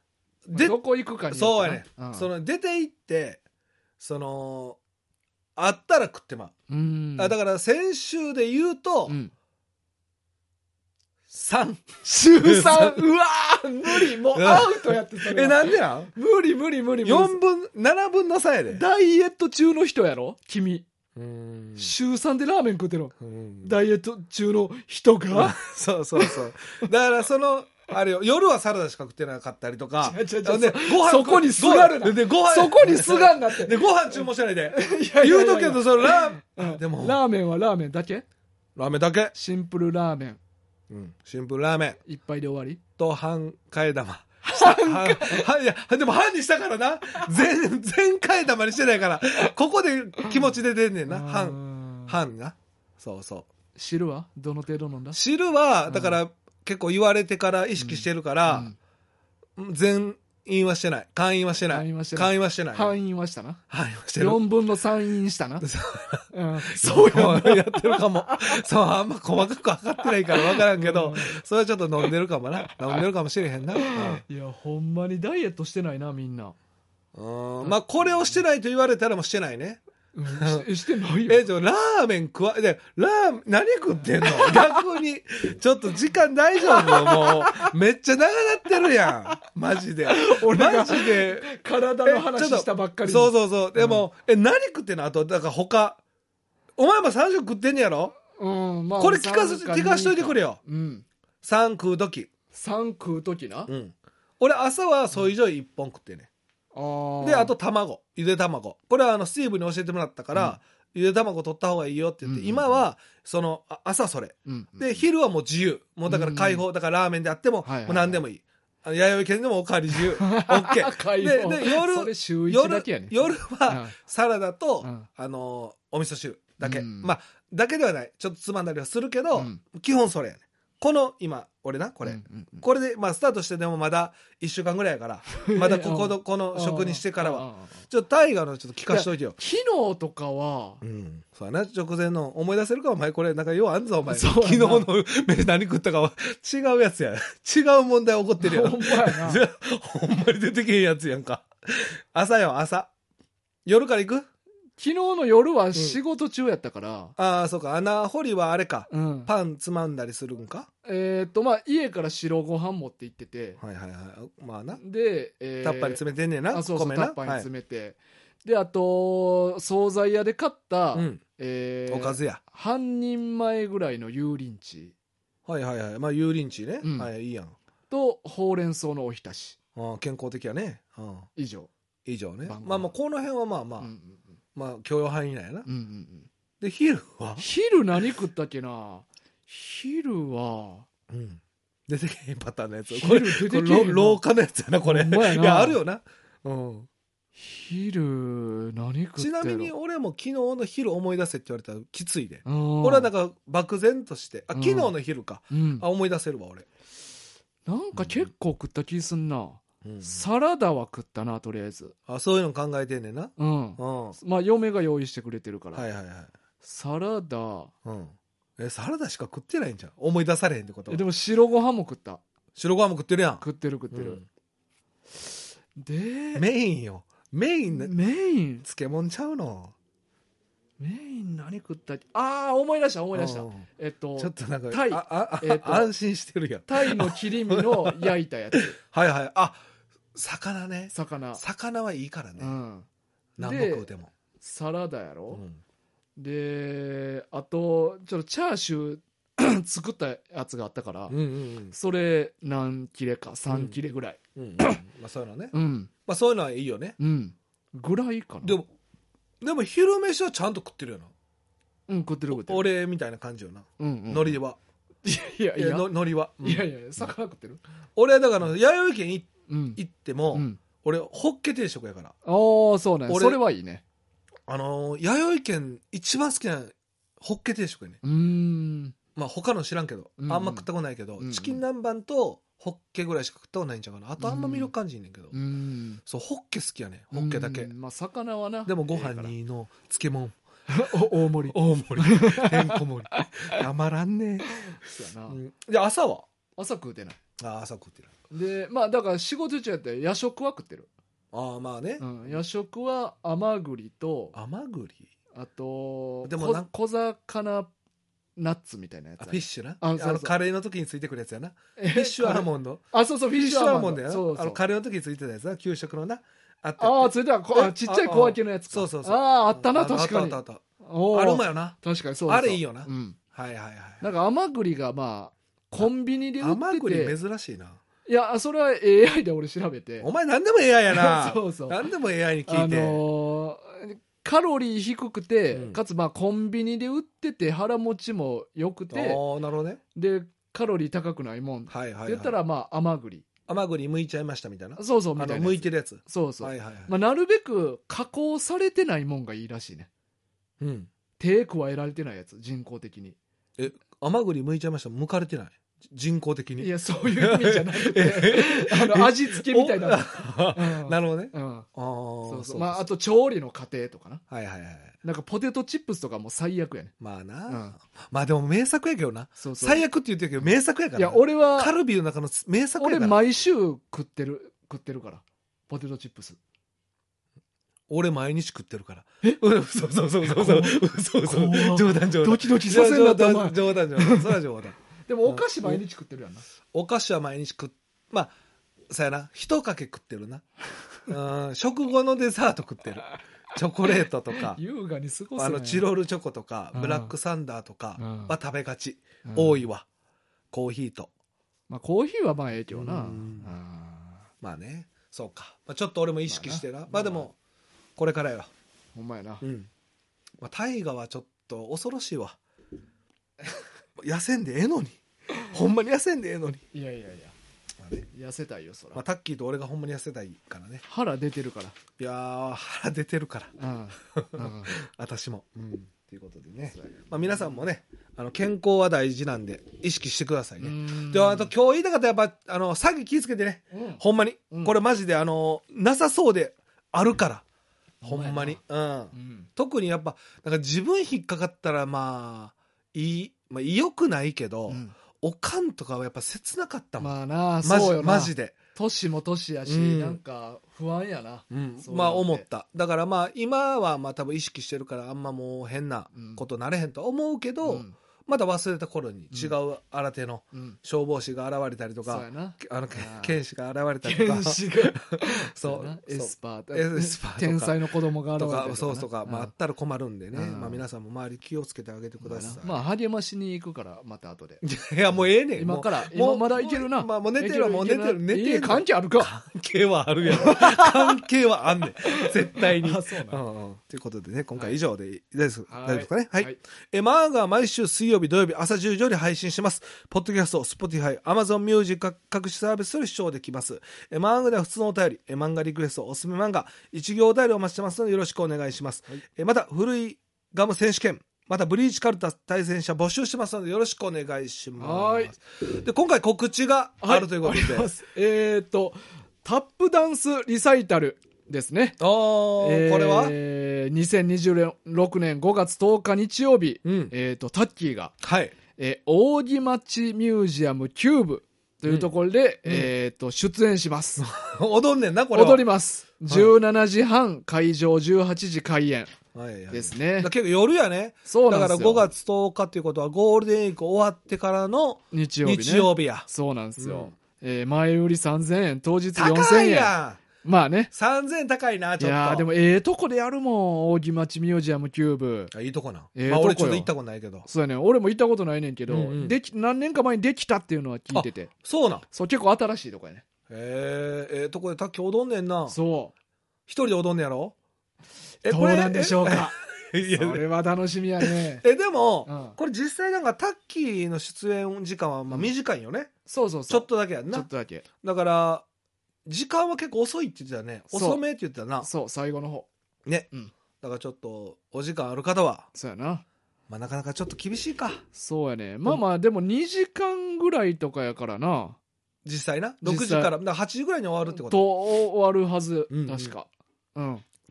どこ行くかによってな。 そうやね、その出て行ってそのあったら食ってまう。だから先週で言うと、3 週3うわー無理もうアウトやってそれなんでやん無理 7分の3やで。 ダイエット中の人やろ君。週3でラーメン食ってるの。ダイエット中の人がそうだからそのあれよ、夜はサラダしか食ってなかったりとか。 ご飯そこにすがるな。そこにすがんなって。 で、ご飯注文しないで。言うとけど、そのラーメンはラーメンだけ？ ラーメンだけ。 シンプルラーメン。 シンプルラーメン。 一杯で終わり？ と、半替え玉。いや、でも半にしたからな。全替え玉にしてないから。ここで気持ちで出んねんな。半な。そう。 汁はどの程度飲んだ？ 汁は、だから、結構言われてから意識してるから、全員はしてない。会員はしてない。会員はしてない。 範囲はしたな。 範囲はしてる。 4分の3員したな。 そうやってるかも。そう、あんま細かく測ってないから分からんけど、それはちょっと飲んでるかもな。飲んでるかもしれへんな。 いや、ほんまにダイエットしてないな、みんな。 まあ、これをしてないと言われたらもうしてないね。 してないよ。 ラーメン何食ってんの逆に。ちょっと時間大丈夫もう、めっちゃ長なってるやん。マジで。マジで。 体の話したばっかり。 そう。でも、何食ってんのあと、だから他。お前も3食食ってんねやろまあ。これ聞かしといてくれよ。3食うとき。 3食うときな。 俺朝はソイジョイ1本食ってね。で、あと卵。ゆで卵。これはスティーブに教えてもらったから、ゆで卵取った方がいいよって言って、今は、朝それ。で、昼はもう自由。もうだから解放。だからラーメンであっても、もう何でもいい。弥生県でもおかわり自由。オッケー。で、夜はサラダと、お味噌汁だけ。まあ、だけではない。ちょっとつまんだりはするけど、基本それやね。この、今、俺な、これ。これで、まあ、スタートしてでもまだ1週間ぐらいやから、まだこの食にしてからは。ちょっとタイガーのちょっと聞かしといてよ。 昨日とかは、 そうやな、直前の思い出せるか、お前、これ、なんかようあんぞ、お前。昨日の飯何食ったかは違うやつや。違う問題起こってるやん。ほんまやな。ほんまに出てけへんやつやんか。朝よ、朝。夜から行く？ 昨日の夜は仕事中やったから。 ああ、そうか。穴掘りはあれか。パンつまんだりするんか？ まあ、家から白ご飯持って行ってて。 まあな。 で、 タッパーに詰めてんねんな。 そう、タッパーに詰めて。で、あと、惣菜屋で買った、 おかずや。 半人前ぐらいの油淋鶏。 まあ、油淋鶏ね。いいやん。 と、ほうれん草のおひたし。 健康的やね。 以上ね。まあ、この辺はまあ、許容範囲内やな。で、昼何食ったっけな。昼は、 出てけへんパターンのやつ。これ、廊下のやつやな、これ。いや、あるよな。 昼、何食ったちなみに、俺も昨日の昼思い出せって言われたらきついで。俺はなんか、漠然として、昨日の昼か。思い出せるわ、俺。 なんか結構食った気すんな。サラダは食ったな、とりあえず。 そういうの考えてんねんな。 まあ、嫁が用意してくれてるから。 はい。 サラダ。 サラダしか食ってないんじゃん。思い出されへんってこと？ でも白ご飯も食った。 白ご飯も食ってるやん。 食ってる。で、 メインよ。メイン漬物ちゃうの。 メイン何食ったっけ？思い出した。ちょっとなんか、 タイ。 安心してるやん。 タイの切り身の焼いたやつ。 はい。魚ね。魚はいいからね。何も食うても。 サラダやろ？で、あと、ちょっとチャーシュー作ったやつがあったから、それ何切れか、3切れぐらい。 まあそういうのね。まあそういうのはいいよね。 ぐらいかな。 でも昼飯はちゃんと食ってるよな。 食ってる。 俺みたいな感じよな。海苔は。 いや、 海苔は。 いや、魚食ってる？ 俺だから弥生県行っても、俺ホッケ定食やから。 そうね。それはいいね。 弥生県一番好きなホッケ定食やね。まあ他の知らんけど、あんま食ったことないけど、チキン南蛮とホッケぐらいしか食ったことないんちゃうかな。あとあんま魅力感じんねんけど。そう、ホッケ好きやね。ホッケだけ。 まあ魚はな。 でもご飯にの漬物。 大盛り。 てんこ盛り。たまらんね。 そうやな。 で、朝は？ 朝食うてない。 朝食ってる。 でまあだから仕事中やったら夜食は食ってる。 まあね、 夜食は甘栗とあとでも小魚ナッツみたいなやつ。 フィッシュな。カレーの時についてくるやつやな。フィッシュアーモンド。 そうフィッシュアーモンドやな。カレーの時についてたやつな。給食のな。 ついてた。ちっちゃい小分けのやつか。 そう。 あったな、確かに。 あるまよな。 確かにそう。 あれいいよな。 はい。なんか甘栗がまあコンビニで売ってて。 甘栗珍しいな。 いや、それは AI で俺調べて。 お前何でも AI やな。 そう。 何でも AI に聞いて。 カロリー低くて、かつまあコンビニで売ってて腹持ちも良くて、 なるほどね。 でカロリー高くないもんって言ったらまあ甘栗剥いちゃいましたみたいな。 そうみたいな剥いてるやつ。 そう、まあなるべく加工されてないもんがいいらしいね。手加えられてないやつ、人工的に。 甘栗剥いちゃいました、剥かれてない人工的に。 いや、そういう意味じゃなくて味付けみたいななるほどね。 そうまああと調理の過程とかな。なんかポテトチップスとかも最悪やね。 まあな、まあでも名作やけどな。最悪って言ってるけど名作やから。 いや俺はカルビーの中の名作やから。 俺毎週食ってるからポテトチップス。 俺毎日食ってるから。そう冗談ドキドキさせんなってお前。 冗談それは冗談。 でもお菓子毎日食ってるやんな。 お菓子は毎日まあそうやな、一かけ食ってるな。食後のデザート食ってる。チョコレートとか優雅に過ごすね。 チロルチョコとかブラックサンダーとかは食べがち。多いわ。コーヒーと。 まあコーヒーはまあええけどな。 まあね、そうか。ちょっと俺も意識してな。まあでもこれからよ。 ほんまやな。 大河はちょっと恐ろしいわ。痩せんでええのに。ほんまに痩せんでええのに。 いや。痩せたいよそら。 タッキーと俺がほんまに痩せたいからね。 腹出てるから。 いや腹出てるから。私も。ということでね。皆さんもね、健康は大事なんで意識してくださいね。で、あと今日言いたかったやっぱ詐欺気をつけてね。ほんまに。これマジでなさそうであるから。ほんまに。特にやっぱなんか自分引っかかったらまあ良くないけど。おかんとかはやっぱ切なかったもん。 まあな、そうよな。 マジで。 年も年やし、なんか不安やな。 まあ思った。だからまあ今はまあ多分意識してるからあんまもう変なことなれへんとは思うけど、まだ忘れた頃に違う新手の消防士が現れたりとか、剣士が現れたりとか、 そうエスパー天才の子供が現れたりとか、 そうとかあったら困るんでね、皆さんも周り気をつけてあげてください。 まあ励ましに行くからまた後で。 いやもうええねん。 今まだいけるな。 もう寝てる関係あるか。 関係はあるやろ。関係はあんねん。絶対に。ということでね、今回以上でいいですかね。はい。マーが毎週水曜日土曜日朝10時より配信してます。ポッドキャスト、Spotify、Amazon Music 各種サービスより視聴できます。マーガでは普通のお便り、漫画リクエスト、おすすめ漫画、一行お便りお待ちしてますのでよろしくお願いします。また、古いガム選手権、またブリーチカルタ対戦者募集してますのでよろしくお願いします。で、今回告知があるということで。 タップダンスリサイタルですね。 これは 2026年5月10日日曜日、タッキーが、扇町ミュージアムキューブというところで、出演します。 踊んねんな、これは。 踊ります。17時半会場、18時開演ですね。 結構夜やね。 そうなんですよ。 だから5月10日ということはゴールデンウィーク終わってからの日曜日や。 そうなんですよ。前売り3000円、当日4000円。高いやん。まあね。 3000円高いな、ちょっと。 いやでもとこでやるもん、扇町ミュージアムキューブ。 いいとこな。まあ俺ちょっと行ったことないけど。 そうやね。俺も行ったことないねんけど、何年か前にできたっていうのは聞いてて。 そうなん。 そう、結構新しいとこやね。 とこでタッキー踊んねんな。 そう。 一人で踊んねやろ？ どうなんでしょうか。それは楽しみやね。 でも、これ実際なんかタッキーの出演時間はまあ短いよね。 そう。ちょっとだけやんな。 ちょっとだけ。 だから、時間は結構遅いって言ってたね。遅めって言ってたな。 そう、最後の方。 ね。だからちょっと、お時間ある方は。 そうやな。 まあなかなかちょっと厳しいか。 そうやね。まあでも2時間ぐらいとかやからな。 実際な。6時から、だから8時ぐらいに終わるってこと。 終わるはず、確か。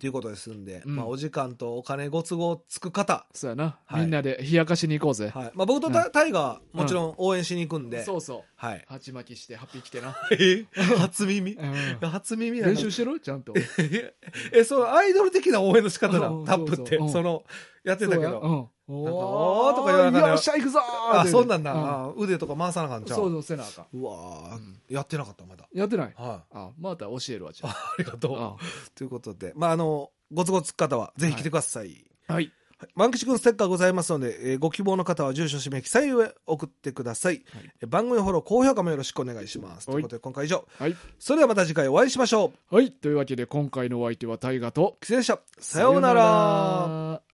ということですんで、まあ、お時間とお金ご都合つく方。 そうやな。みんなで冷やかしに行こうぜ。 はい。まあ、僕とタイガー、もちろん応援しに行くんで。 そうそう。 はい。 鉢巻きして、ハッピー来てな。 初耳初耳練習してるちゃんと。 そのアイドル的な応援の仕方な、タップって。やってたけど。おーとか言わなかった。 よっしゃ、行くぞーあ、そんなんな。腕とか回さなあかんちゃう。 そう、せなあかん。 うわやってなかった、まだ。 やってない。 はい。 また教えるわ、じゃあ。 ありがとう。ということで、まあ、ごつごつ方は、ぜひ来てください。 はい。 万吉くんステッカーございますので、ご希望の方は住所氏名記載へ送ってください。番組フォロー、高評価もよろしくお願いします。ということで、今回以上。それではまた次回お会いしましょう。はい。というわけで、今回のお相手は大河と、 キセでした。さようなら。